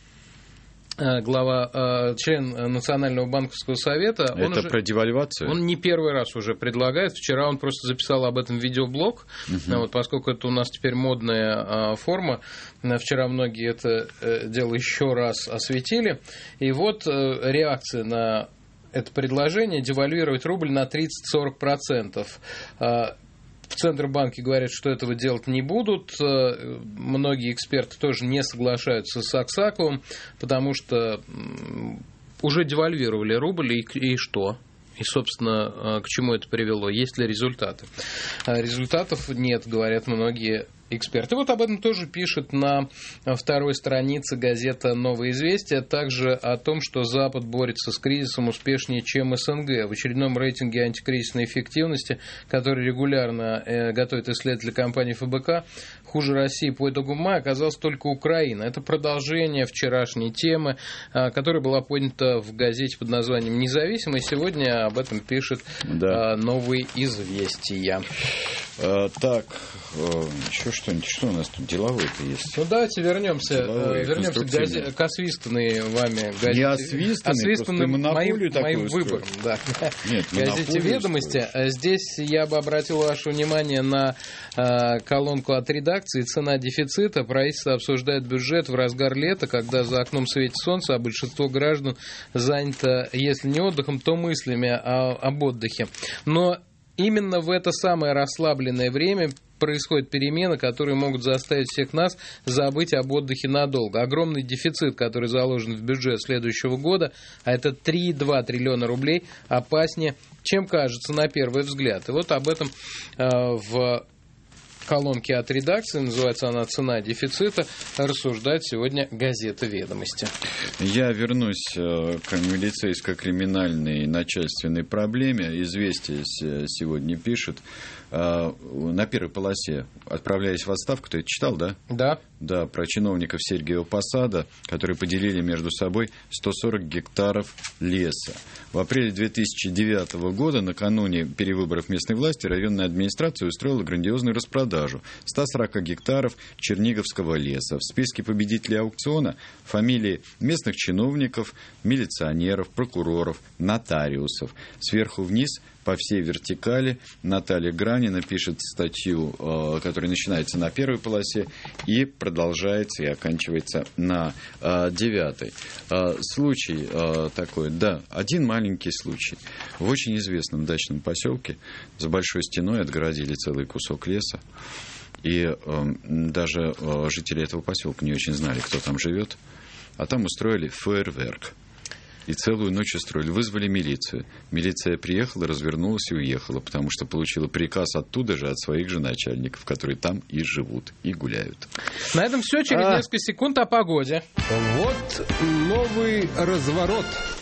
член Национального банковского совета. Это про девальвацию? Он не первый раз уже предлагает. Вчера он просто записал об этом видеоблог, вот, поскольку это у нас теперь модная форма. Вчера многие это дело еще раз осветили. И вот реакция на это предложение девальвировать рубль на 30-40%. В Центробанке говорят, что этого делать не будут. Многие эксперты тоже не соглашаются с Аксаковым, потому что уже девальвировали рубль, и что? И, собственно, к чему это привело? Есть ли результаты? Результатов нет, говорят многие эксперты. Вот об этом тоже пишет на второй странице газета «Новое известие», также о том, что Запад борется с кризисом успешнее, чем СНГ. В очередном рейтинге антикризисной эффективности, который регулярно готовит исследователи компании ФБК, хуже России по итогу мая оказалась только Украина. Это продолжение вчерашней темы, которая была поднята в газете под названием «Независимый». Сегодня об этом пишет «Новые известия». Так, еще что-нибудь, что у нас тут деловое-то есть? Ну давайте вернемся к освистанной вами газете. Не освистанной, моим выбором, да. Нет, газете «Ведомости». Здесь я бы обратил ваше внимание на колонку от редакции «Цена дефицита». Правительство обсуждает бюджет в разгар лета, когда за окном светит солнце, а большинство граждан занято, если не отдыхом, то мыслями об отдыхе. Но именно в это самое расслабленное время происходят перемены, которые могут заставить всех нас забыть об отдыхе надолго. Огромный дефицит, который заложен в бюджет следующего года, а это 3,2 триллиона рублей, опаснее, чем кажется на первый взгляд. И вот об этом в колонке от редакции, называется она «Цена дефицита», рассуждает сегодня газета «Ведомости». Я вернусь к милицейско-криминальной начальственной проблеме. «Известия» сегодня пишет на первой полосе, отправляясь в отставку, ты это читал, да? Да. Да, про чиновников Сергиева Посада, которые поделили между собой 140 гектаров леса. В апреле 2009 года, накануне перевыборов местной власти, районная администрация устроила грандиозную распродажу 140 гектаров черниговского леса. В списке победителей аукциона фамилии местных чиновников, милиционеров, прокуроров, нотариусов. Сверху вниз по всей вертикали Наталья Гранина пишет статью, которая начинается на первой полосе и продолжается и оканчивается на 9. Случай такой, да, один маленький случай. В очень известном дачном поселке за большой стеной отгородили целый кусок леса. И даже жители этого поселка не очень знали, кто там живет. А там устроили фейерверк. И целую ночь устроили. Вызвали милицию. Милиция приехала, развернулась и уехала, потому что получила приказ оттуда же, от своих же начальников, которые там и живут, и гуляют. На этом все. Через несколько секунд о погоде. Вот новый разворот.